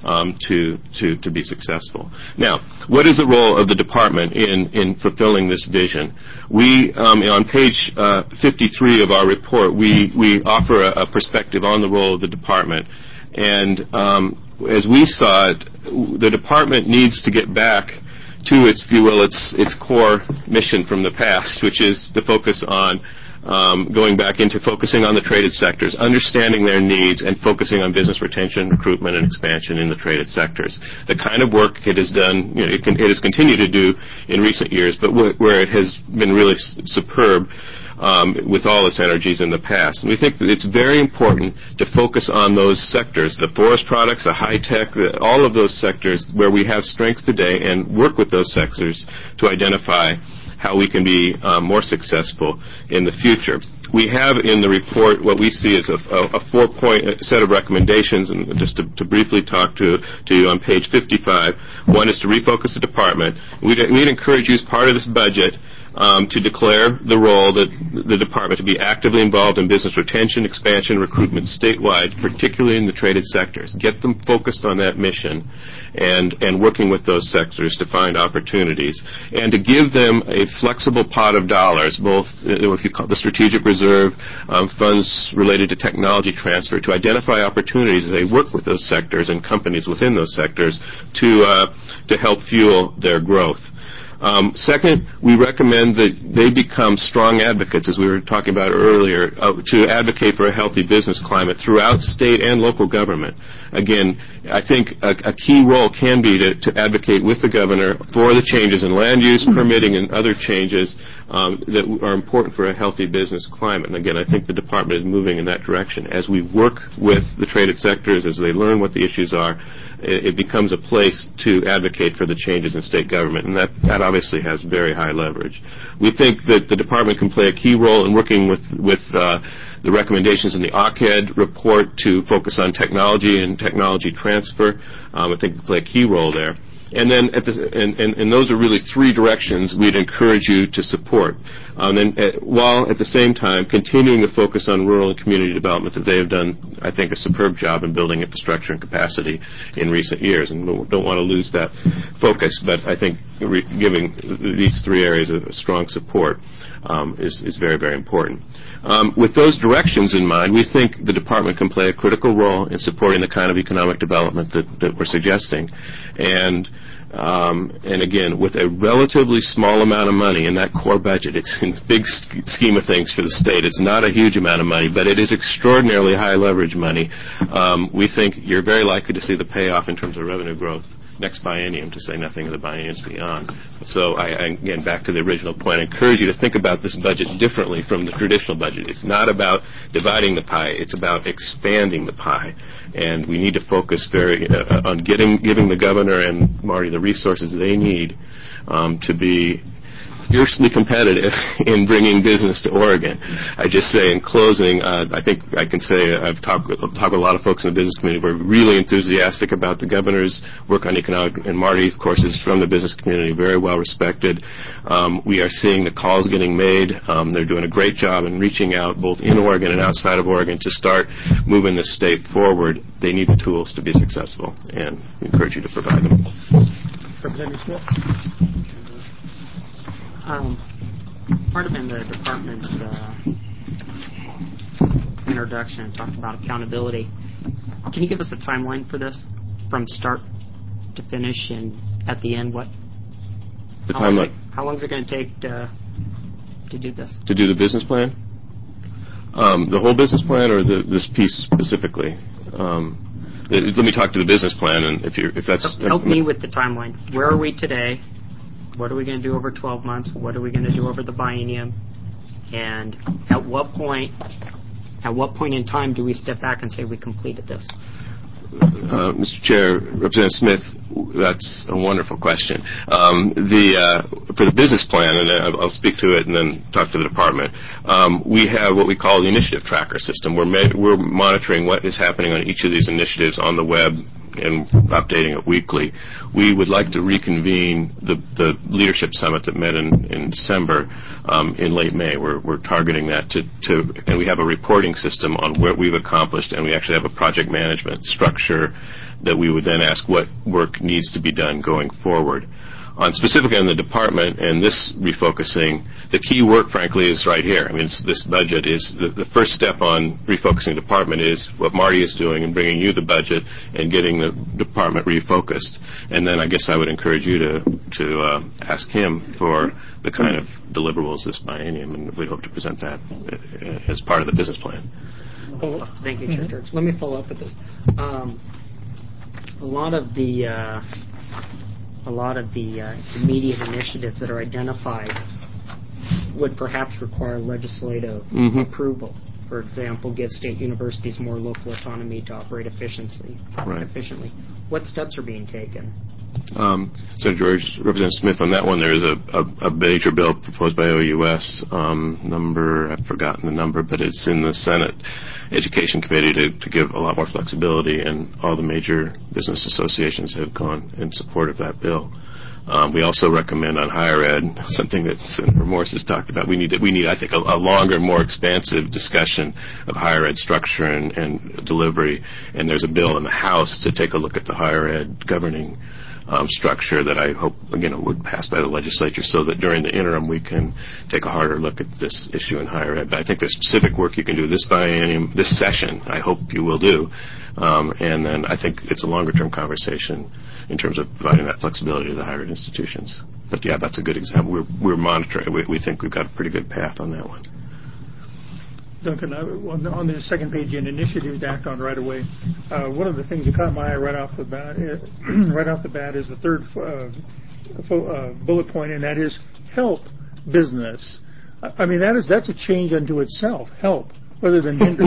to be successful. Now, what is the role of the department in fulfilling this vision? We, on page 53 of our report, we offer a perspective on the role of the department. And as we saw it, the department needs to get back to its, if you will, its core mission from the past, which is to focus on going back into focusing on the traded sectors, understanding their needs, and focusing on business retention, recruitment, and expansion in the traded sectors. The kind of work it has done, it has continued to do in recent years, but where it has been really superb with all its energies in the past. And we think that it's very important to focus on those sectors, the forest products, the high-tech, all of those sectors where we have strengths today, and work with those sectors to identify how we can be more successful in the future. We have in the report what we see as a 4-point set of recommendations, and just to briefly talk to you on page 55. One is to refocus the department. We'd encourage you as part of this budget to declare the role that the department to be actively involved in business retention, expansion, recruitment statewide, particularly in the traded sectors. Get them focused on that mission and working with those sectors to find opportunities, and to give them a flexible pot of dollars, both if you call the strategic reserve, funds related to technology transfer, to identify opportunities as they work with those sectors and companies within those sectors to help fuel their growth. Second, we recommend that they become strong advocates, as we were talking about earlier, to advocate for a healthy business climate throughout state and local government. Again, I think a key role can be to advocate with the governor for the changes in land use, permitting, and other changes that are important for a healthy business climate. And again, I think the department is moving in that direction. As we work with the traded sectors, as they learn what the issues are, it becomes a place to advocate for the changes in state government, and that obviously has very high leverage. We think that the department can play a key role in working with the recommendations in the OCED report to focus on technology and technology transfer. I think it can play a key role there. And then, and those are really three directions we'd encourage you to support. While at the same time continuing to focus on rural and community development that they have done, I think, a superb job in building infrastructure and capacity in recent years. And we don't want to lose that focus, but I think giving these three areas a strong support is very, very important. With those directions in mind, we think the department can play a critical role in supporting the kind of economic development that we're suggesting. And again, with a relatively small amount of money in that core budget, it's in the big scheme of things for the state. It's not a huge amount of money, but it is extraordinarily high leverage money. We think you're very likely to see the payoff in terms of revenue growth next biennium, to say nothing of the bienniums beyond. So again, back to the original point, I encourage you to think about this budget differently from the traditional budget. It's not about dividing the pie. It's about expanding the pie. And we need to focus on giving the governor and Marty the resources they need to be fiercely competitive in bringing business to Oregon. I just say in closing, I think I can say I've talked with a lot of folks in the business community. We're really enthusiastic about the governor's work on economic, and Marty, of course, is from the business community, very well respected. We are seeing the calls getting made. They're doing a great job in reaching out both in Oregon and outside of Oregon to start moving the state forward. They need the tools to be successful, and we encourage you to provide them. Representative Smith. Part of in the department's introduction talked about accountability. Can you give us a timeline for this, from start to finish, and at the end, what? The timeline. How long is it going to take to do this? To do the business plan? The whole business plan, or this piece specifically? Let me talk to the business plan, and if that's help me with the timeline. Where are we today? What are we going to do over 12 months? What are we going to do over the biennium? And at what point in time do we step back and say we completed this? Mr. Chair, Representative Smith, that's a wonderful question. For the business plan, and I'll speak to it and then talk to the department, we have what we call the initiative tracker system. We're monitoring what is happening on each of these initiatives on the web and updating it weekly. We would like to reconvene the leadership summit that met in December in late May. We're targeting that and we have a reporting system on what we've accomplished, and we actually have a project management structure that we would then ask what work needs to be done going forward. Specifically on the department and this refocusing, the key work, frankly, is right here. I mean, this budget is the first step on refocusing the department is what Marty is doing and bringing you the budget and getting the department refocused. And then I guess I would encourage you to ask him for the kind of deliverables this biennium, and we hope to present that as part of the business plan. Thank you, Chair Church. Let me follow up with this. A lot of the immediate initiatives that are identified would perhaps require legislative approval. For example, give state universities more local autonomy to operate efficiently. What steps are being taken? Senator George, Representative Smith, on that one, there is a major bill proposed by OUS. I've forgotten the number, but it's in the Senate Education Committee to give a lot more flexibility, and all the major business associations have gone in support of that bill. We also recommend on higher ed, something that Senator Morse has talked about. We need, I think, a longer, more expansive discussion of higher ed structure and delivery. And there's a bill in the House to take a look at the higher ed governing structure that I hope, again, would pass by the legislature so that during the interim we can take a harder look at this issue in higher ed. But I think there's specific work you can do this biennium, this session, I hope you will do. And then I think it's a longer-term conversation in terms of providing that flexibility to the higher ed institutions. But, yeah, that's a good example. We're monitoring. We think we've got a pretty good path on that one. Duncan, on the second page, an initiative to act on right away. One of the things that caught my eye right off the bat is the third bullet point, and that is help business. I mean, that's a change unto itself. Help, rather than hinder.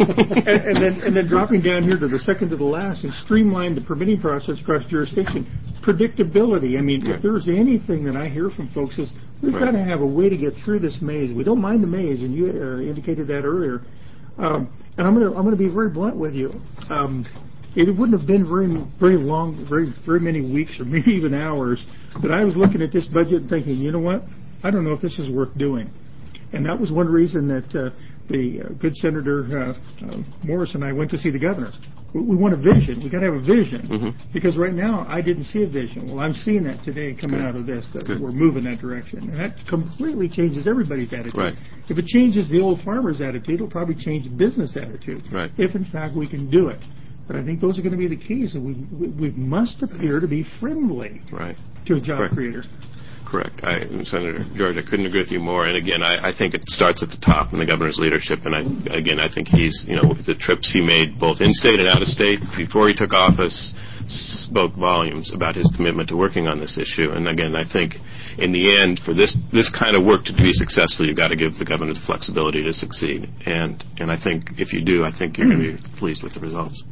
and then dropping down here to the second to the last, and streamline the permitting process across jurisdiction. Predictability. I mean, if there's anything that I hear from folks is we've got to have a way to get through this maze. We don't mind the maze, and you indicated that earlier. And I'm going to be very blunt with you. It wouldn't have been very long, very many weeks or maybe even hours that I was looking at this budget and thinking, you know what? I don't know if this is worth doing. And that was one reason that the good Senator Morris and I went to see the governor. We want a vision. We've got to have a vision. Because right now, I didn't see a vision. Well, I'm seeing that today coming out of this, that we're moving that direction. And that completely changes everybody's attitude. Right. If it changes the old farmer's attitude, it'll probably change the business attitude. Right. If, in fact, we can do it. But I think those are going to be the keys. And we must appear to be friendly to a job creator. Correct. Senator George, I couldn't agree with you more. And again, I think it starts at the top in the governor's leadership. And I think he's, the trips he made both in-state and out-of-state before he took office spoke volumes about his commitment to working on this issue. And again, I think in the end, for this kind of work to be successful, you've got to give the governor the flexibility to succeed. And I think if you do, I think you're going to be pleased with the results.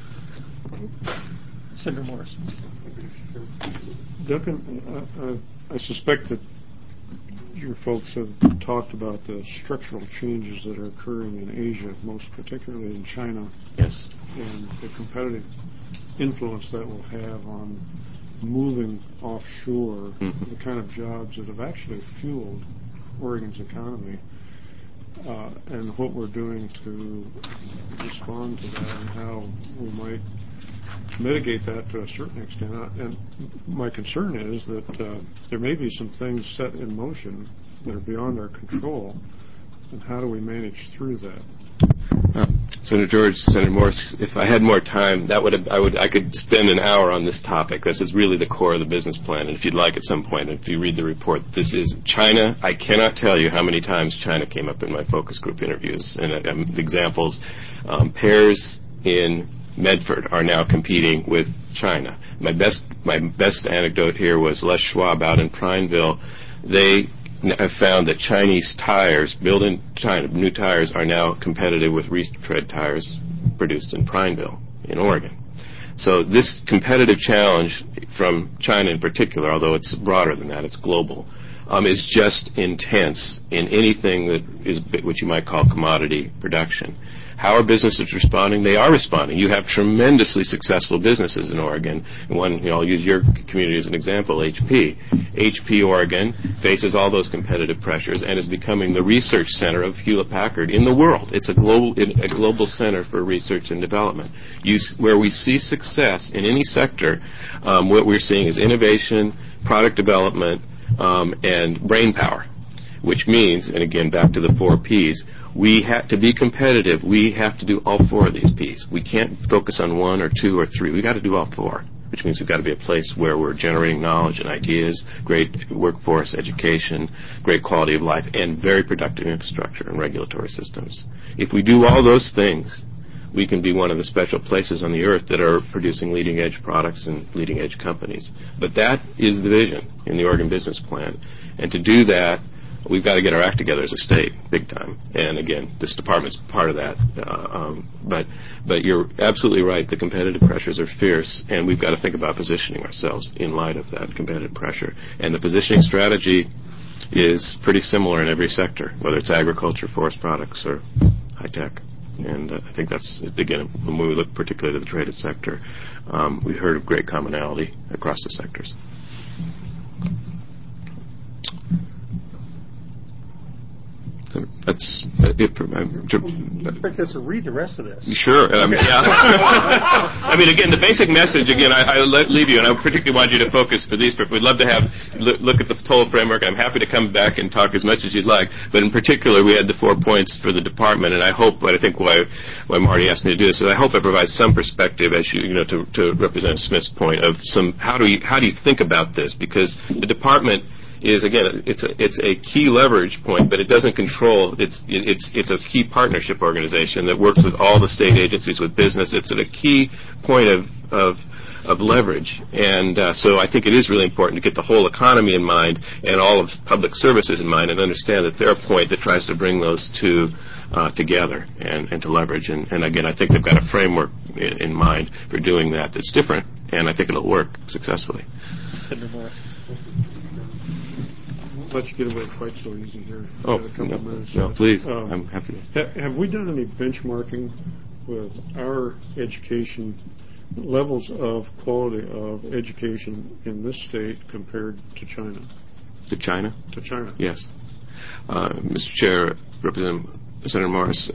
Senator Morris. Duncan, I suspect that your folks have talked about the structural changes that are occurring in Asia, most particularly in China. Yes. And the competitive influence that will have on moving offshore the kind of jobs that have actually fueled Oregon's economy, and what we're doing to respond to that and how we might mitigate that to a certain extent. And my concern is that there may be some things set in motion that are beyond our control, and how do we manage through that? Senator George, Senator Morse, if I had more time, I could spend an hour on this topic. This is really the core of the business plan, and if you'd like at some point, if you read the report, this is China. I cannot tell you how many times China came up in my focus group interviews. And examples, pairs in Medford are now competing with China. My best anecdote here was Les Schwab out in Prineville. They have found that Chinese tires built in China, new tires, are now competitive with retread tires produced in Prineville in Oregon. So this competitive challenge from China in particular, although it's broader than that, it's global, is just intense in anything that is what you might call commodity production. How are businesses responding? They are responding. You have tremendously successful businesses in Oregon. One, I'll use your community as an example, HP. HP Oregon faces all those competitive pressures and is becoming the research center of Hewlett-Packard in the world. It's a global center for research and development. Where we see success in any sector, what we're seeing is innovation, product development, and brain power, which means, and again, back to the 4 Ps, to be competitive, we have to do all 4 of these Ps. We can't focus on 1 or 2 or 3. We've got to do all 4, which means we've got to be a place where we're generating knowledge and ideas, great workforce, education, great quality of life, and very productive infrastructure and regulatory systems. If we do all those things, we can be one of the special places on the earth that are producing leading-edge products and leading-edge companies. But that is the vision in the Oregon Business Plan. And to do that, we've got to get our act together as a state, big time. And again, this department's part of that. But you're absolutely right. The competitive pressures are fierce, and we've got to think about positioning ourselves in light of that competitive pressure. And the positioning strategy is pretty similar in every sector, whether it's agriculture, forest products, or high tech. And I think that's, again, when we look particularly to the traded sector, we heard of great commonality across the sectors. So that's it for my... Expect us to read the rest of this. Sure. I mean, again, the basic message, again, I leave you, and I particularly want you to focus for these. We'd love to look at the total framework. I'm happy to come back and talk as much as you'd like. But in particular, we had the 4 points for the department, and I hope, but I think why Marty asked me to do this is I hope it provides some perspective, as to represent Smith's point of some how do you think about this, because the department is, again, it's a key leverage point, but it doesn't control. It's a key partnership organization that works with all the state agencies, with business. It's at a key point of leverage, and so I think it is really important to get the whole economy in mind and all of public services in mind, and understand that they're a point that tries to bring those two together and to leverage. And again, I think they've got a framework in mind for doing that that's different, and I think it'll work successfully. Let you get away quite so easy here. Oh, no, please. I'm happy. Have we done any benchmarking with our education, levels of quality of education in this state compared to China? To China? To China. Yes. Mr. Chair, Representative Senator Morris,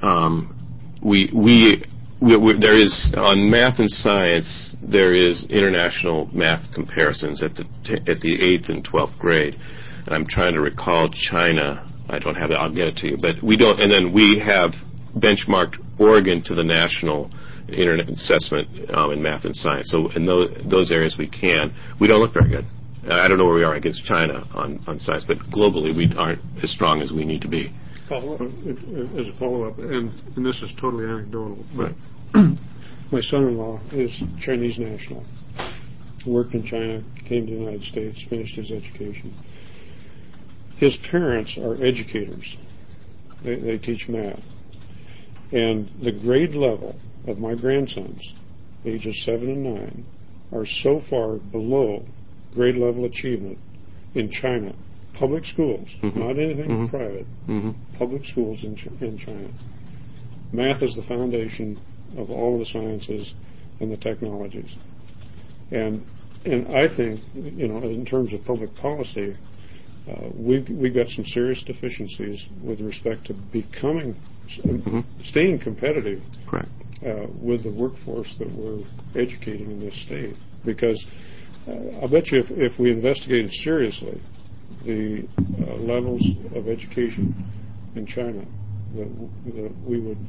there is, on math and science, there is international math comparisons at the 8th and 12th grade. And I'm trying to recall China. I don't have it. I'll get it to you. But we don't. And then we have benchmarked Oregon to the national internet assessment in math and science. So in those areas we can. We don't look very good. I don't know where we are against China on science, but globally we aren't as strong as we need to be. As a follow-up, and this is totally anecdotal, but my son-in-law is Chinese national. Worked in China, came to the United States, finished his education. His parents are educators. They teach math. And the grade level of my grandsons, ages 7 and 9, are so far below grade level achievement in China. Public schools, not anything private. Public schools in China. Math is the foundation of all of the sciences and the technologies. And I think, in terms of public policy, we've got some serious deficiencies with respect to staying competitive with the workforce that we're educating in this state. Because I'll bet you if we investigated seriously the levels of education in China, that we would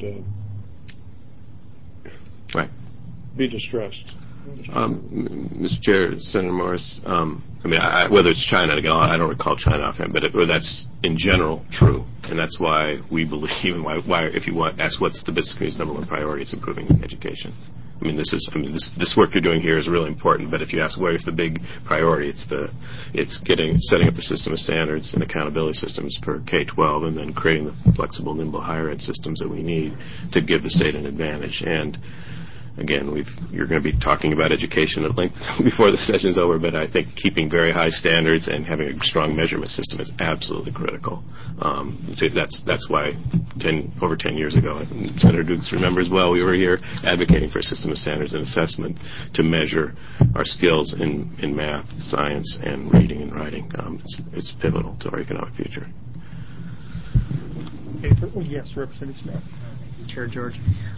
be distressed. Mr. Chair, Senator Morris, whether it's China, again, I don't recall China offhand, but that's in general true, and that's why we believe, and why if you want, ask what's the business community's number one priority, it's improving education. This work you're doing here is really important, but if you ask where's the big priority, it's setting up the system of standards and accountability systems for K-12, and then creating the flexible, nimble higher ed systems that we need to give the state an advantage. And again, you're going to be talking about education at length before the session's over, but I think keeping very high standards and having a strong measurement system is absolutely critical. So that's why over 10 years ago, and Senator Dukes remembers well, we were here advocating for a system of standards and assessment to measure our skills in math, science, and reading and writing. It's pivotal to our economic future. Yes, Representative Smith. Chair George.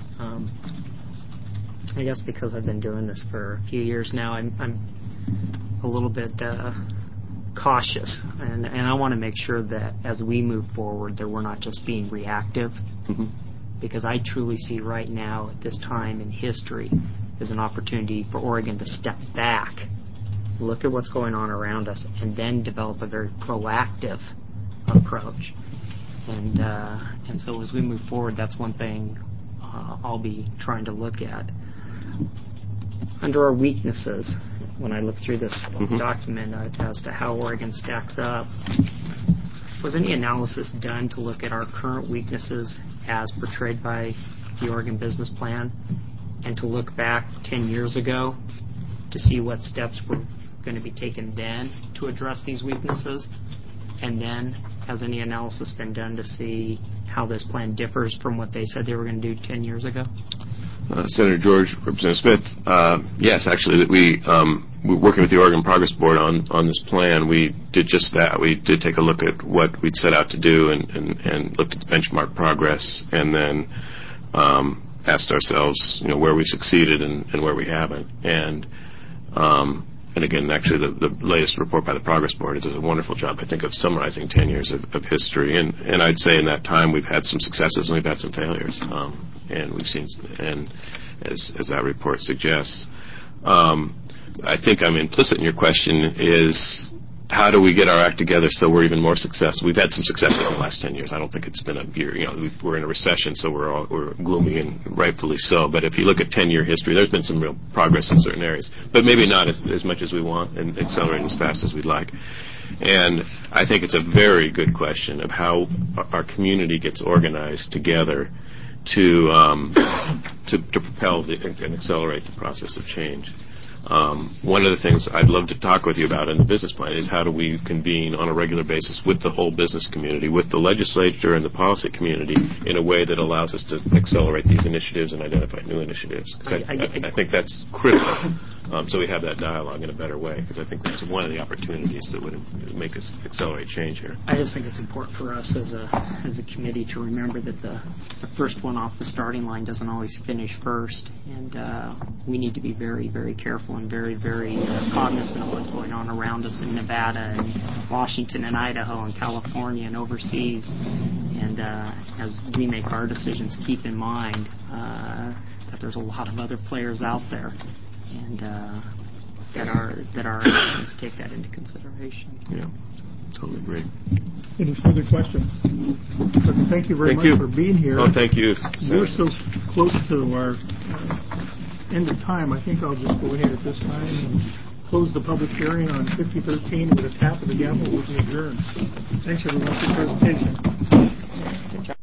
I guess because I've been doing this for a few years now, I'm a little bit cautious, and I want to make sure that as we move forward that we're not just being reactive, because I truly see right now at this time in history as an opportunity for Oregon to step back, look at what's going on around us, and then develop a very proactive approach. And so as we move forward, that's one thing I'll be trying to look at. Under our weaknesses, when I look through this document as to how Oregon stacks up, was any analysis done to look at our current weaknesses as portrayed by the Oregon Business Plan, and to look back 10 years ago to see what steps were going to be taken then to address these weaknesses? And then has any analysis been done to see how this plan differs from what they said they were going to do 10 years ago? Senator George, Representative Smith, yes, actually, we were working with the Oregon Progress Board on this plan. We did just that. We did take a look at what we'd set out to do and looked at the benchmark progress, and then asked ourselves, where we succeeded and where we haven't. And again, actually, the latest report by the Progress Board does a wonderful job, I think, of summarizing 10 years of history. And I'd say in that time we've had some successes and we've had some failures. And we've seen, and as that report suggests, I think I'm implicit in your question is how do we get our act together so we're even more successful? We've had some successes in the last 10 years. I don't think it's been a year. We're in a recession, so we're gloomy, and rightfully so. But if you look at 10-year history, there's been some real progress in certain areas, but maybe not as much as we want and accelerating as fast as we'd like. And I think it's a very good question of how our community gets organized together to propel and accelerate the process of change. One of the things I'd love to talk with you about in the business plan is how do we convene on a regular basis with the whole business community, with the legislature and the policy community in a way that allows us to accelerate these initiatives and identify new initiatives. Because I think that's critical. So we have that dialogue in a better way, because I think that's one of the opportunities that would make us accelerate change here. I just think it's important for us as a committee to remember that the first one off the starting line doesn't always finish first, and we need to be very, very careful and very, very cognizant of what's going on around us in Nevada and Washington and Idaho and California and overseas. And as we make our decisions, keep in mind that there's a lot of other players out there, and that our actions take that into consideration. Yeah, totally agree. Any further questions? Thank you very much for being here. Oh, thank you. We're so close to our end of time. I think I'll just go ahead at this time and close the public hearing on 5013 with a tap of the gavel. We'll be adjourned. Thanks, everyone, for your presentation.